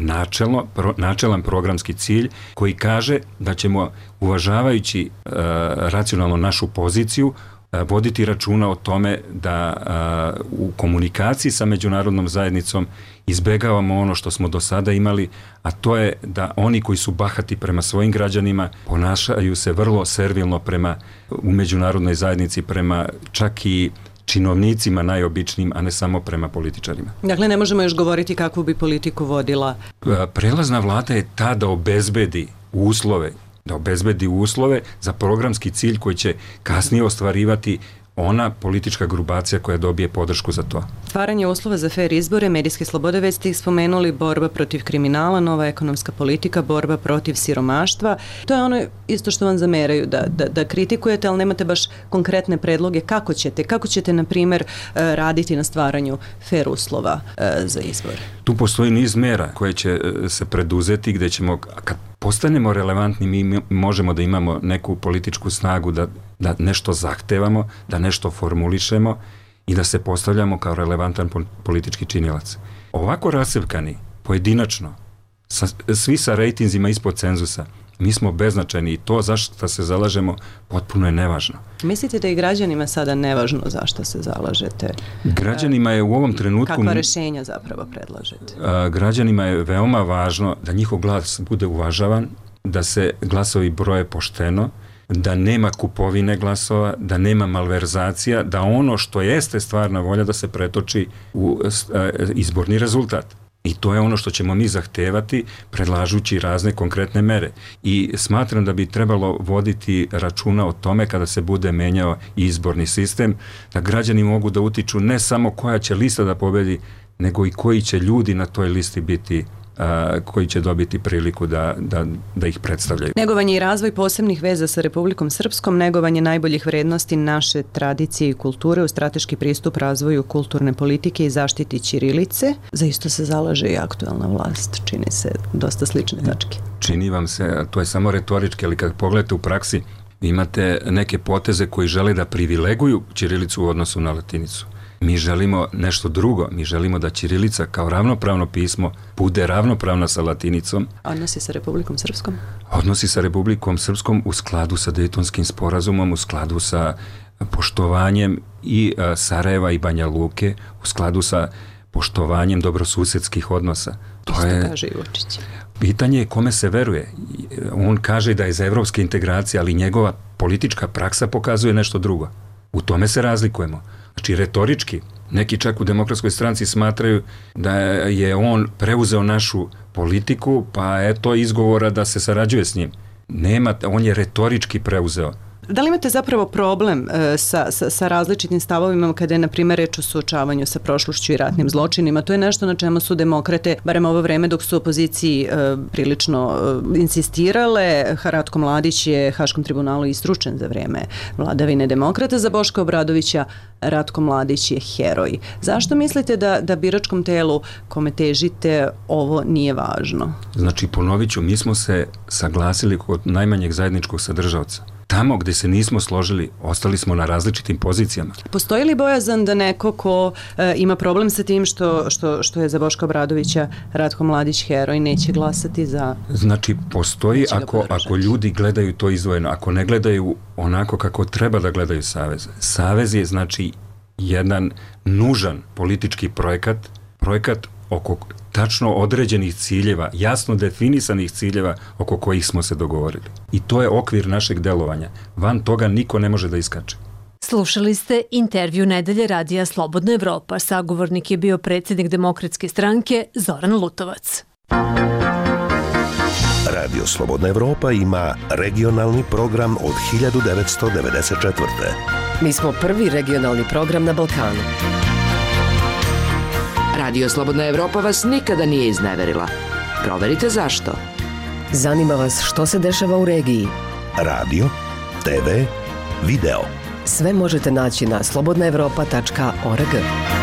načelan programski cilj koji kaže da ćemo uvažavajući racionalno našu poziciju voditi računa o tome da u komunikaciji sa međunarodnom zajednicom izbegavamo ono što smo do sada imali, a to je da oni koji su bahati prema svojim građanima ponašaju se vrlo servilno u međunarodnoj zajednici, prema čak i činovnicima najobičnijim, a ne samo prema političarima. Dakle, ne možemo još govoriti kakvu bi politiku vodila. Prelazna vlada je ta da obezbedi uslove za programski cilj koji će kasnije ostvarivati ona politička grupacija koja dobije podršku za to. Stvaranje uslova za fair izbore, medijske slobode, već ste ih spomenuli, borba protiv kriminala, nova ekonomska politika, borba protiv siromaštva. To je ono isto što vam zameraju, da kritikujete, ali nemate baš konkretne predloge. Kako ćete, na primjer, raditi na stvaranju fair uslova za izbore? Tu postoji niz mera koje će se preduzeti gdje ćemo, kad postanemo relevantni, mi možemo da imamo neku političku snagu da nešto zahtevamo, da nešto formulišemo i da se postavljamo kao relevantan politički činilac. Ovako rasevkani, pojedinačno, svi sa rejtinzima ispod cenzusa, mi smo beznačajni i to zašto se zalažemo potpuno je nevažno. Mislite da i građanima sada nevažno zašto se zalažete? Građanima je u ovom trenutku... Kakva rešenja zapravo predlažete? Građanima je veoma važno da njihov glas bude uvažavan, da se glasovi broje pošteno, da nema kupovine glasova, da nema malverzacija, da ono što jeste stvarna volja da se pretoči u izborni rezultat. I to je ono što ćemo mi zahtevati predlažući razne konkretne mere. I smatram da bi trebalo voditi računa o tome kada se bude menjao izborni sistem, da građani mogu da utiču ne samo koja će lista da pobedi, nego i koji će ljudi na toj listi biti, koji će dobiti priliku da ih predstavljaju. Negovanje i razvoj posebnih veza sa Republikom Srpskom, negovanje najboljih vrednosti naše tradicije i kulture u strateški pristup razvoju kulturne politike i zaštiti ćirilice. Za isto se zalaže i aktuelna vlast, čini se dosta slične tačke. Čini vam se, to je samo retorički, ali kad pogledate u praksi, imate neke poteze koji žele da privileguju ćirilicu u odnosu na latinicu. Mi želimo nešto drugo, mi želimo da ćirilica kao ravnopravno pismo bude ravnopravna sa latinicom. Odnosi sa Republikom Srpskom? Odnosi sa Republikom Srpskom u skladu sa Dejtonskim sporazumom, u skladu sa poštovanjem i Sarajeva i Banja Luke, u skladu sa poštovanjem dobrosusedskih odnosa. To je, kaže i Vučić. Pitanje je kome se veruje. On kaže da je za evropske integracije, ali njegova politička praksa pokazuje nešto drugo. U tome se razlikujemo. Znači, retorički, neki čak u Demokratskoj stranci smatraju da je on preuzeo našu politiku, pa eto izgovora da se sarađuje s njim. Nema, on je retorički preuzeo. Da li imate zapravo problem sa različitim stavovima kada je, na primjer, reč o suočavanju sa prošlošću i ratnim zločinima? To je nešto na čemu su demokrate, barem ovo vreme dok su opoziciji prilično insistirale. Ratko Mladić je Haškom tribunalu istručen za vreme vladavine demokrata. Za Boška Obradovića Ratko Mladić je heroj. Zašto mislite da biračkom telu kome težite ovo nije važno? Znači, ponovit ću, mi smo se saglasili kod najmanjeg zajedničkog sadržavca. Tamo gdje se nismo složili, ostali smo na različitim pozicijama. Postoji li bojazan da neko ko ima problem sa tim što je za Boška Obradovića Ratko Mladić heroj, neće glasati za... Znači, postoji ako ljudi gledaju to izdvojeno, ako ne gledaju onako kako treba da gledaju Savez. Savez je, znači, jedan nužan politički projekat oko tačno određenih ciljeva, jasno definisanih ciljeva oko kojih smo se dogovorili. I to je okvir našeg delovanja. Van toga niko ne može da iskače. Slušali ste intervju Nedelje radija Slobodna Evropa. Sagovornik je bio predsjednik Demokratske stranke Zoran Lutovac. Radio Slobodna Evropa ima regionalni program od 1994. Mi smo prvi regionalni program na Balkanu. Radio Slobodna Evropa vas nikada nije izneverila. Proverite zašto. Zanima vas što se dešava u regiji. Radio, TV, video. Sve možete naći na slobodnaevropa.org.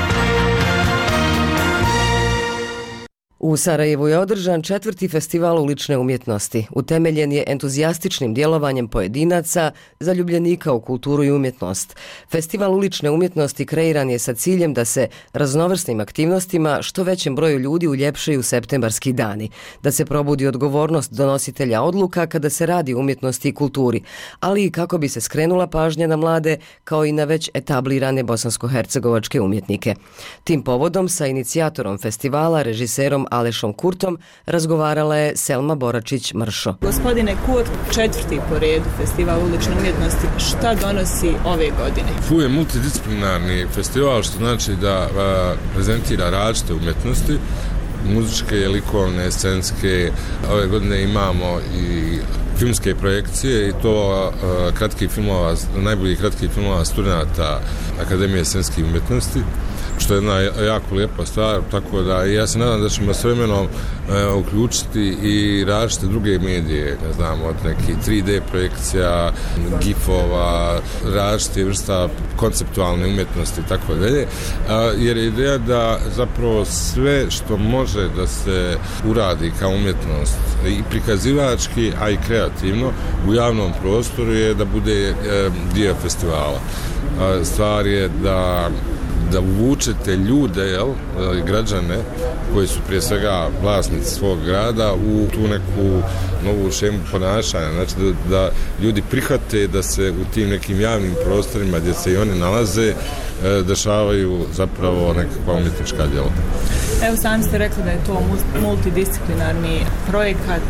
U Sarajevu je održan 4. festival ulične umjetnosti. Utemeljen je entuzijastičnim djelovanjem pojedinaca, zaljubljenika u kulturu i umjetnost. Festival ulične umjetnosti kreiran je sa ciljem da se raznovrsnim aktivnostima što većem broju ljudi uljepšaju septembarski dani, da se probudi odgovornost donositelja odluka kada se radi o umjetnosti i kulturi, ali i kako bi se skrenula pažnja na mlade kao i na već etablirane bosansko-hercegovačke umjetnike. Tim povodom sa inicijatorom festivala, režiserom Alešom Kurtom, razgovarala je Selma Boračić-Mršo. Gospodine Kurt, 4. po redu festival ulične umjetnosti, šta donosi ove godine? FU je multidisciplinarni festival, što znači da prezentira različite umjetnosti, muzičke, likovne, scenske. Ove godine imamo i filmske projekcije i to kratkih filmova, najboljih kratkih filmova studenta Akademije scenskih umjetnosti, što je jedna jako lijepa stvar, tako da ja se nadam da ćemo s vremenom uključiti i različite druge medije, ne znam, od nekih 3D projekcija, gifova, različite vrsta konceptualne umjetnosti i tako dalje, jer je ideja da zapravo sve što može da se uradi kao umjetnost i prikazivački, a i kreativno u javnom prostoru je da bude dio festivala. Stvar je da uvučete ljude, građane, koji su prije svega vlasnici svog grada u tu neku novu šemu ponašanja. Znači da ljudi prihvate da se u tim nekim javnim prostorima gdje se i oni nalaze dešavaju zapravo nekakva umjetnička djela. Evo, sami ste rekli da je to multidisciplinarni projekat.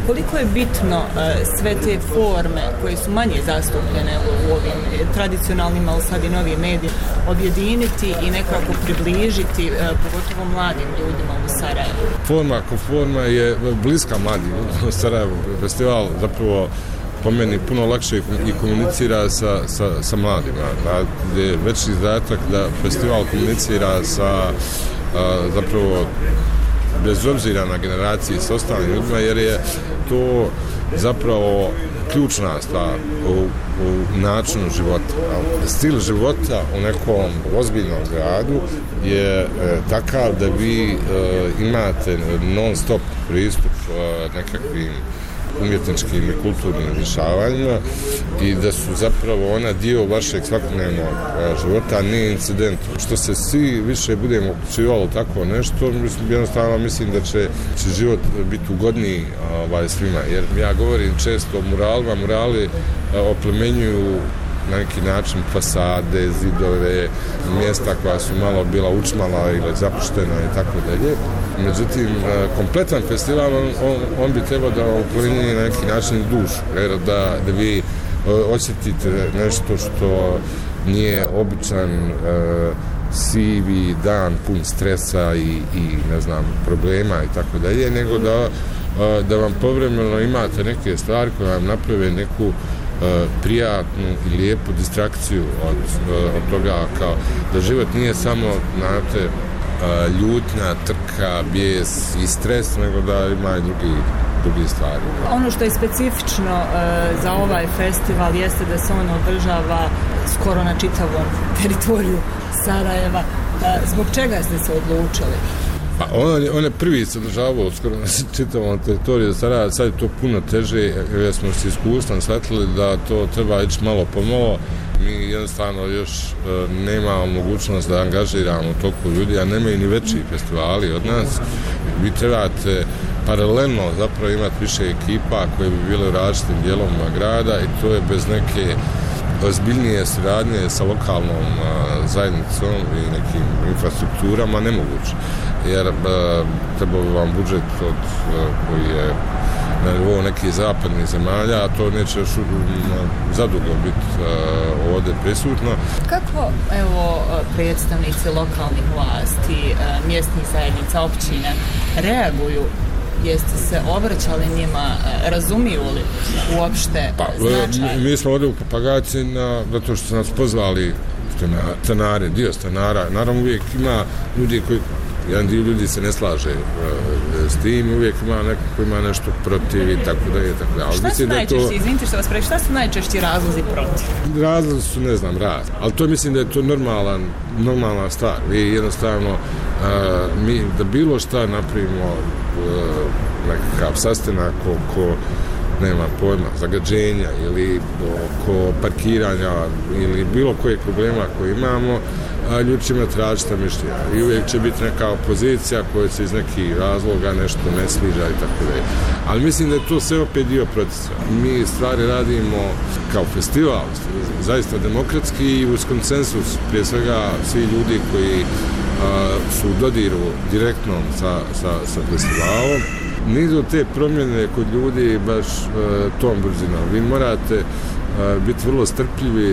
Koliko je bitno sve te forme koje su manje zastupljene u ovim tradicionalnim, ali sad i novim medijima, objediniti i nekako približiti pogotovo mladim ljudima u Sarajevu? Forma ako forma je bliska mladim ljudima u Sarajevu. Festival zapravo po meni puno lakše i komunicira sa mladima. Da je veći zadatak da festival komunicira sa zapravo bez obzira na generacije sa ostalim ljudima, jer je to zapravo ključna stvar u načinu života. Stil života u nekom ozbiljnom gradu je takav da vi imate non stop pristup nekakvim umjetničkim i kulturnim dešavanjima i da su zapravo ona dio vašeg svakodnevnog života, a ne incident. Što se svi više budemo uključivali tako nešto, jednostavno mislim da će život biti ugodniji svima. Jer ja govorim često o muralima, murali oplemenjuju na neki način fasade, zidove, mjesta koja su malo bila učmala ili zapuštena i tako dalje. Međutim, kompletan festival, on bi trebao da oplemenjuje na neki način dušu, jer da vi osjetite nešto što nije običan sivi dan pun stresa i ne znam, problema i tako dalje, nego da vam povremeno imate neke stvari koje vam naprave neku prijatnu i lijepu distrakciju od toga, kao da život nije samo, znate, ljutnja, trka, bijes i stres, nego da ima i drugi stvari. Ono što je specifično za ovaj festival jeste da se on održava skoro na čitavom teritoriju Sarajeva. Zbog čega ste se odlučili? Pa on je prvi se održavao skoro na čitavom teritoriju Sarajeva, sad je to puno teže, jer smo se iskustvom shvatili da to treba ići malo po malo. Mi jednostavno još nemamo mogućnost da angažiramo toliko ljudi, a nemaju ni veći festivali od nas. Vi trebate paralelno zapravo imati više ekipa koje bi bile u različitim dijelovima grada i to je bez neke ozbiljnije suradnje sa lokalnom zajednicom i nekim infrastrukturama nemoguće. Jer treba bi vam budžet koji je na nivou nekih zapadnih zemalja, a to neće još zadugo biti ovdje prisutno. Kako, evo, predstavnici lokalnih vlasti, mjesnih zajednica, općine reaguju? Jeste se obraćali njima, razumiju li uopšte značaj? Mi smo ovdje u Papagajci zato što su nas pozvali stanari, dio stanara. Naravno uvijek ima ljudi koji, jedan dio ljudi se ne slaže s tim, uvijek ima neko koji ima nešto protiv i tako da je tako da. Šta su najčešći, izvinite što vas preći, šta su najčešći razlozi protiv? Razlozi su, ne znam, razni, ali to mislim da je to normalna stvar. Vi jednostavno, mi da bilo šta napravimo nekakav sastanak oko nema pojma, zagađenja ili oko parkiranja ili bilo kojeg problema koje imamo, ljudi će imati različita mišljenja i uvijek će biti neka opozicija koja se iz nekih razloga nešto ne sviđa i tako da je. Ali mislim da je to sve opet dio procesa. Mi stvari radimo kao festival, zaista demokratski i uz konsensus, prije svega svi ljudi koji su u dodiru direktnom sa festivalom. Nisu te promjene kod ljudi baš tom brzinom. Vi morate biti vrlo strpljivi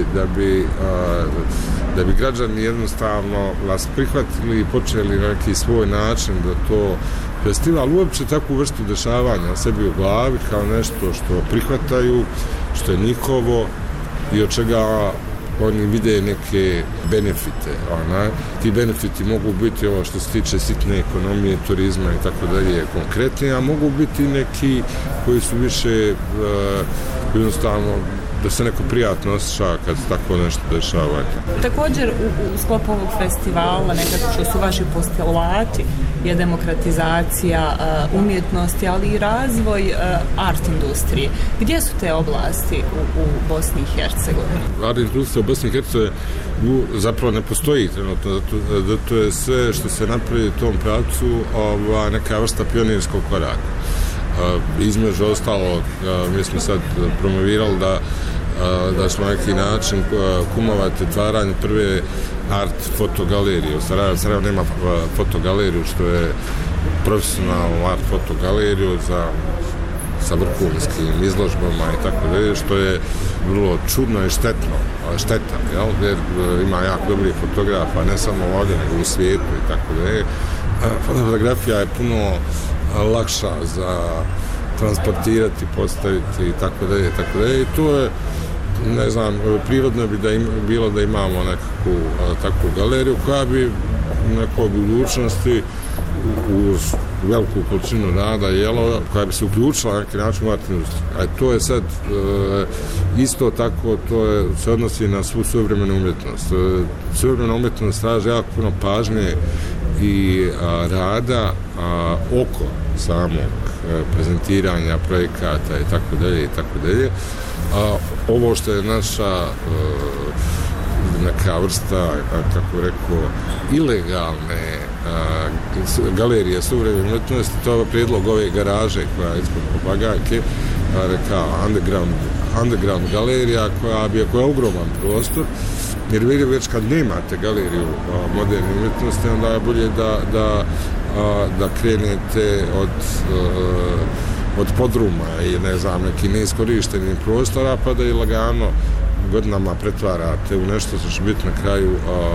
da bi građani jednostavno vas prihvatili i počeli na neki svoj način da to festival uopće takvu vrstu dešavanja sebi u glavi kao nešto što prihvataju, što je njihovo i od čega oni vide neke benefite. Ti benefiti mogu biti ovo što se tiče sitne ekonomije, turizma i tako dalje konkretni, a mogu biti neki koji su više jednostavno da se neko prijatno osjeća kad se tako nešto dešava. Također u sklopu ovog festivala nekako što su vaši postulati je demokratizacija umjetnosti, ali i razvoj art industrije. Gdje su te oblasti u Bosni i Hercegovini? Art industrija u Bosni i Hercegovini zapravo ne postoji trenutno, zato je sve što se napravi u tom pravcu neka vrsta pionirskog koraka. Između ostalo, mi smo sad promovirali da smo na neki način kumovati otvaranje prve art fotogalerije. Sarajevo nema fotogaleriju, što je profesionalnu art fotogaleriju za sa vrhunskim izložbama i tako dalje, što je vrlo čudno i šteta, jel? Jer ima jako dobrih fotografa, ne samo ovdje, nego u svijetu i tako dalje. Fotografija je puno lakša za transportirati, postaviti i tako dalje, tako dalje. I to je, ne znam, prirodno bi bilo da imamo nekakvu takvu galeriju koja bi u budućnosti uz veliku količinu rada jelo, koja bi se uključila na neki način u art industriju. A to je sad isto tako, se odnosi na svu suvremenu umjetnost. Suvremena umjetnost traži jako puno pažnje i rada oko samog prezentiranja projekata i tako dalje i tako dalje. Ovo što je naša neka vrsta, kako rekao, ilegalne galerije suvremene umjetnosti, to je prijedlog ove garaže koja je ispod Pobagajke, reka underground galerija koja je ogroman prostor, jer vidim već kad nemate galeriju moderne umjetnosti, onda je bolje da krenete od podruma i ne znam, neki neiskorištenih prostora, pa da i lagano godinama pretvarate u nešto što će biti na kraju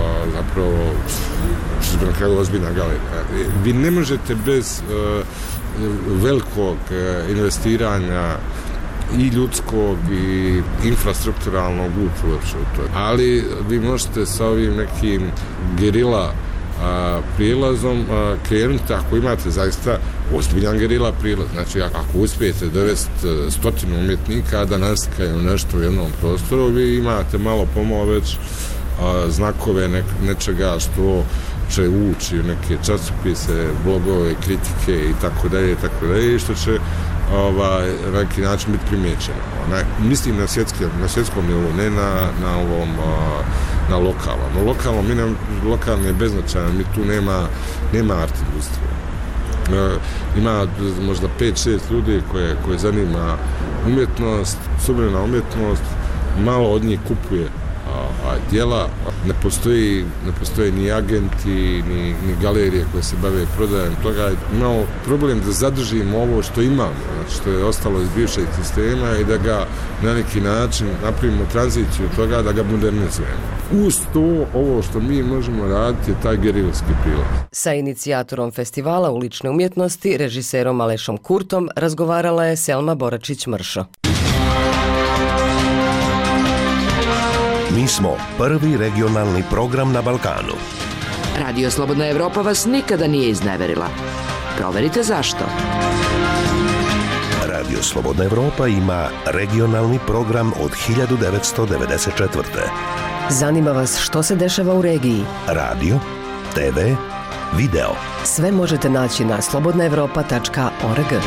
ozbiljna galerija. Vi ne možete bez velikog investiranja i ljudskog i infrastrukturalnog uopće u to. Ali vi možete sa ovim nekim gerila prilazom krenuti ako imate zaista ozbiljan gerila prilaz. Znači, ako uspijete dovesti 100 umjetnika da naslikaju nešto u jednom prostoru, vi imate malo pomalo već znakove nečega što će ući u neke časopise, blogove, kritike i tako dalje, što će na neki način biti primjećeno. Mislim na svjetskom nivou, ne na lokalnom. Lokalno je beznačajan, mi tu nema art industrije. Ima možda 5-6 ljudi koje zanima umjetnost, suvremena umjetnost, malo od njih kupuje djela, ne postoji ni agenti, ni galerije koje se bave prodajem toga. Imamo problem da zadržimo ovo što imamo, znači što je ostalo iz bivšeg sistema i da ga na neki način napravimo tranziciju toga, da ga modernizujemo. Uz to, ovo što mi možemo raditi je taj gerilski prilaz. Sa inicijatorom festivala ulične umjetnosti, režiserom Alešom Kurtom, razgovarala je Selma Boračić-Mršo. Mi smo prvi regionalni program na Balkanu. Radio Slobodna Evropa vas nikada nije izneverila. Proverite zašto. Radio Slobodna Evropa ima regionalni program od 1994. Zanima vas što se dešava u regiji? Radio, TV, video. Sve možete naći na slobodnaevropa.org.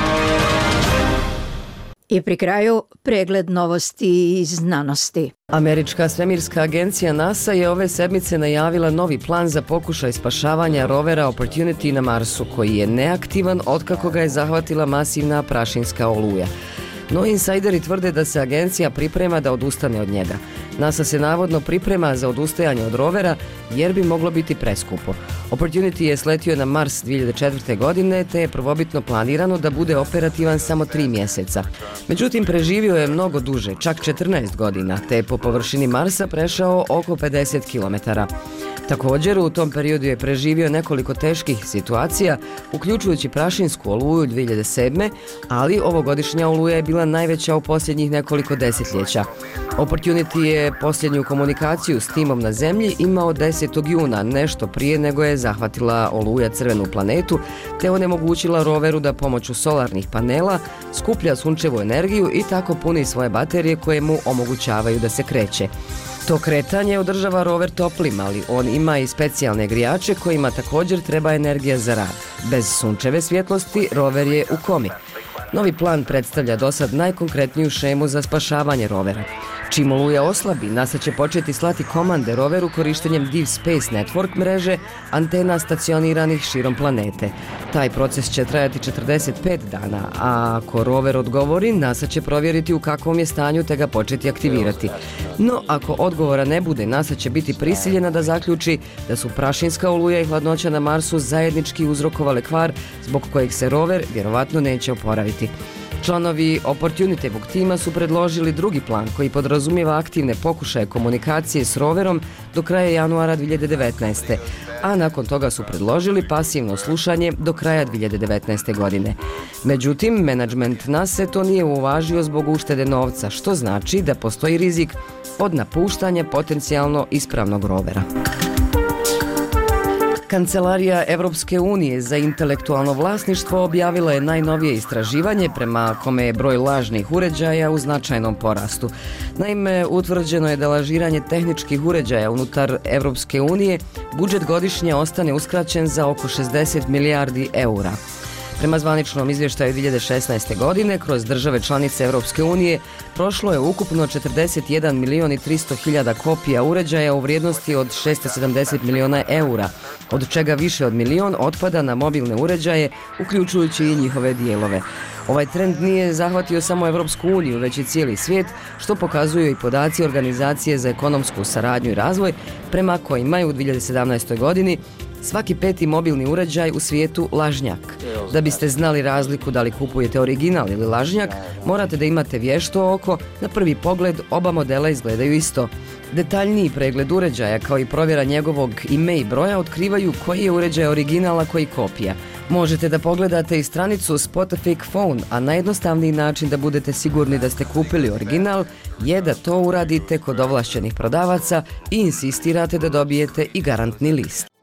I pri kraju pregled novosti iz znanosti. Američka svemirska agencija NASA je ove sedmice najavila novi plan za pokušaj spašavanja rovera Opportunity na Marsu, koji je neaktivan otkako ga je zahvatila masivna prašinska oluja. No, insajderi tvrde da se agencija priprema da odustane od njega. NASA se navodno priprema za odustajanje od rovera jer bi moglo biti preskupo. Opportunity je sletio na Mars 2004. godine te je prvobitno planirano da bude operativan samo 3 mjeseca. Međutim, preživio je mnogo duže, čak 14 godina, te je po površini Marsa prešao oko 50 km. Također, u tom periodu je preživio nekoliko teških situacija, uključujući prašinsku oluju 2007. ali ovogodišnja oluja je bila najveća u posljednjih nekoliko desetljeća. Opportunity je posljednju komunikaciju s timom na Zemlji imao 10. juna, nešto prije nego je zahvatila oluja crvenu planetu, te onemogućila roveru da pomoću solarnih panela skuplja sunčevu energiju i tako puni svoje baterije koje mu omogućavaju da se kreće. To kretanje održava rover toplim, ali on ima i specijalne grijače kojima također treba energija za rad. Bez sunčeve svjetlosti rover je u komi. Novi plan predstavlja dosad najkonkretniju šemu za spašavanje rovera. Čim oluja oslabi, NASA će početi slati komande roveru korištenjem Deep Space Network mreže antena stacioniranih širom planete. Taj proces će trajati 45 dana, a ako rover odgovori, NASA će provjeriti u kakvom je stanju te ga početi aktivirati. No, ako odgovora ne bude, NASA će biti prisiljena da zaključi da su prašinska oluja i hladnoća na Marsu zajednički uzrokovale kvar zbog kojeg se rover vjerovatno neće oporaviti. Članovi Opportunity-evog tima su predložili drugi plan koji podrazumijeva aktivne pokušaje komunikacije s roverom do kraja januara 2019. A nakon toga su predložili pasivno slušanje do kraja 2019. godine. Međutim, menadžment NASA to nije uvažio zbog uštede novca, što znači da postoji rizik od napuštanja potencijalno ispravnog rovera. Kancelarija Evropske unije za intelektualno vlasništvo objavila je najnovije istraživanje prema kome je broj lažnih uređaja u značajnom porastu. Naime, utvrđeno je da lažiranje tehničkih uređaja unutar Evropske unije budžet godišnje ostane uskraćen za oko 60 milijardi eura. Prema zvaničnom izvještaju 2016. godine, kroz države članice Evropske unije prošlo je ukupno 41 milion i 300 hiljada kopija uređaja u vrijednosti od 670 miliona eura, od čega više od milion otpada na mobilne uređaje, uključujući i njihove dijelove. Ovaj trend nije zahvatio samo Evropsku uniju, već i cijeli svijet, što pokazuju i podaci Organizacije za ekonomsku saradnju i razvoj, prema kojima je u 2017. godini svaki 5. mobilni uređaj u svijetu lažnjak. Da biste znali razliku da li kupujete original ili lažnjak, morate da imate vješto oko, na prvi pogled oba modela izgledaju isto. Detaljniji pregled uređaja kao i provjera njegovog ime i broja otkrivaju koji je uređaj originala, koji kopija. Možete da pogledate i stranicu Spot a Fake Phone, a najjednostavniji način da budete sigurni da ste kupili original je da to uradite kod ovlašćenih prodavaca i insistirate da dobijete i garantni list.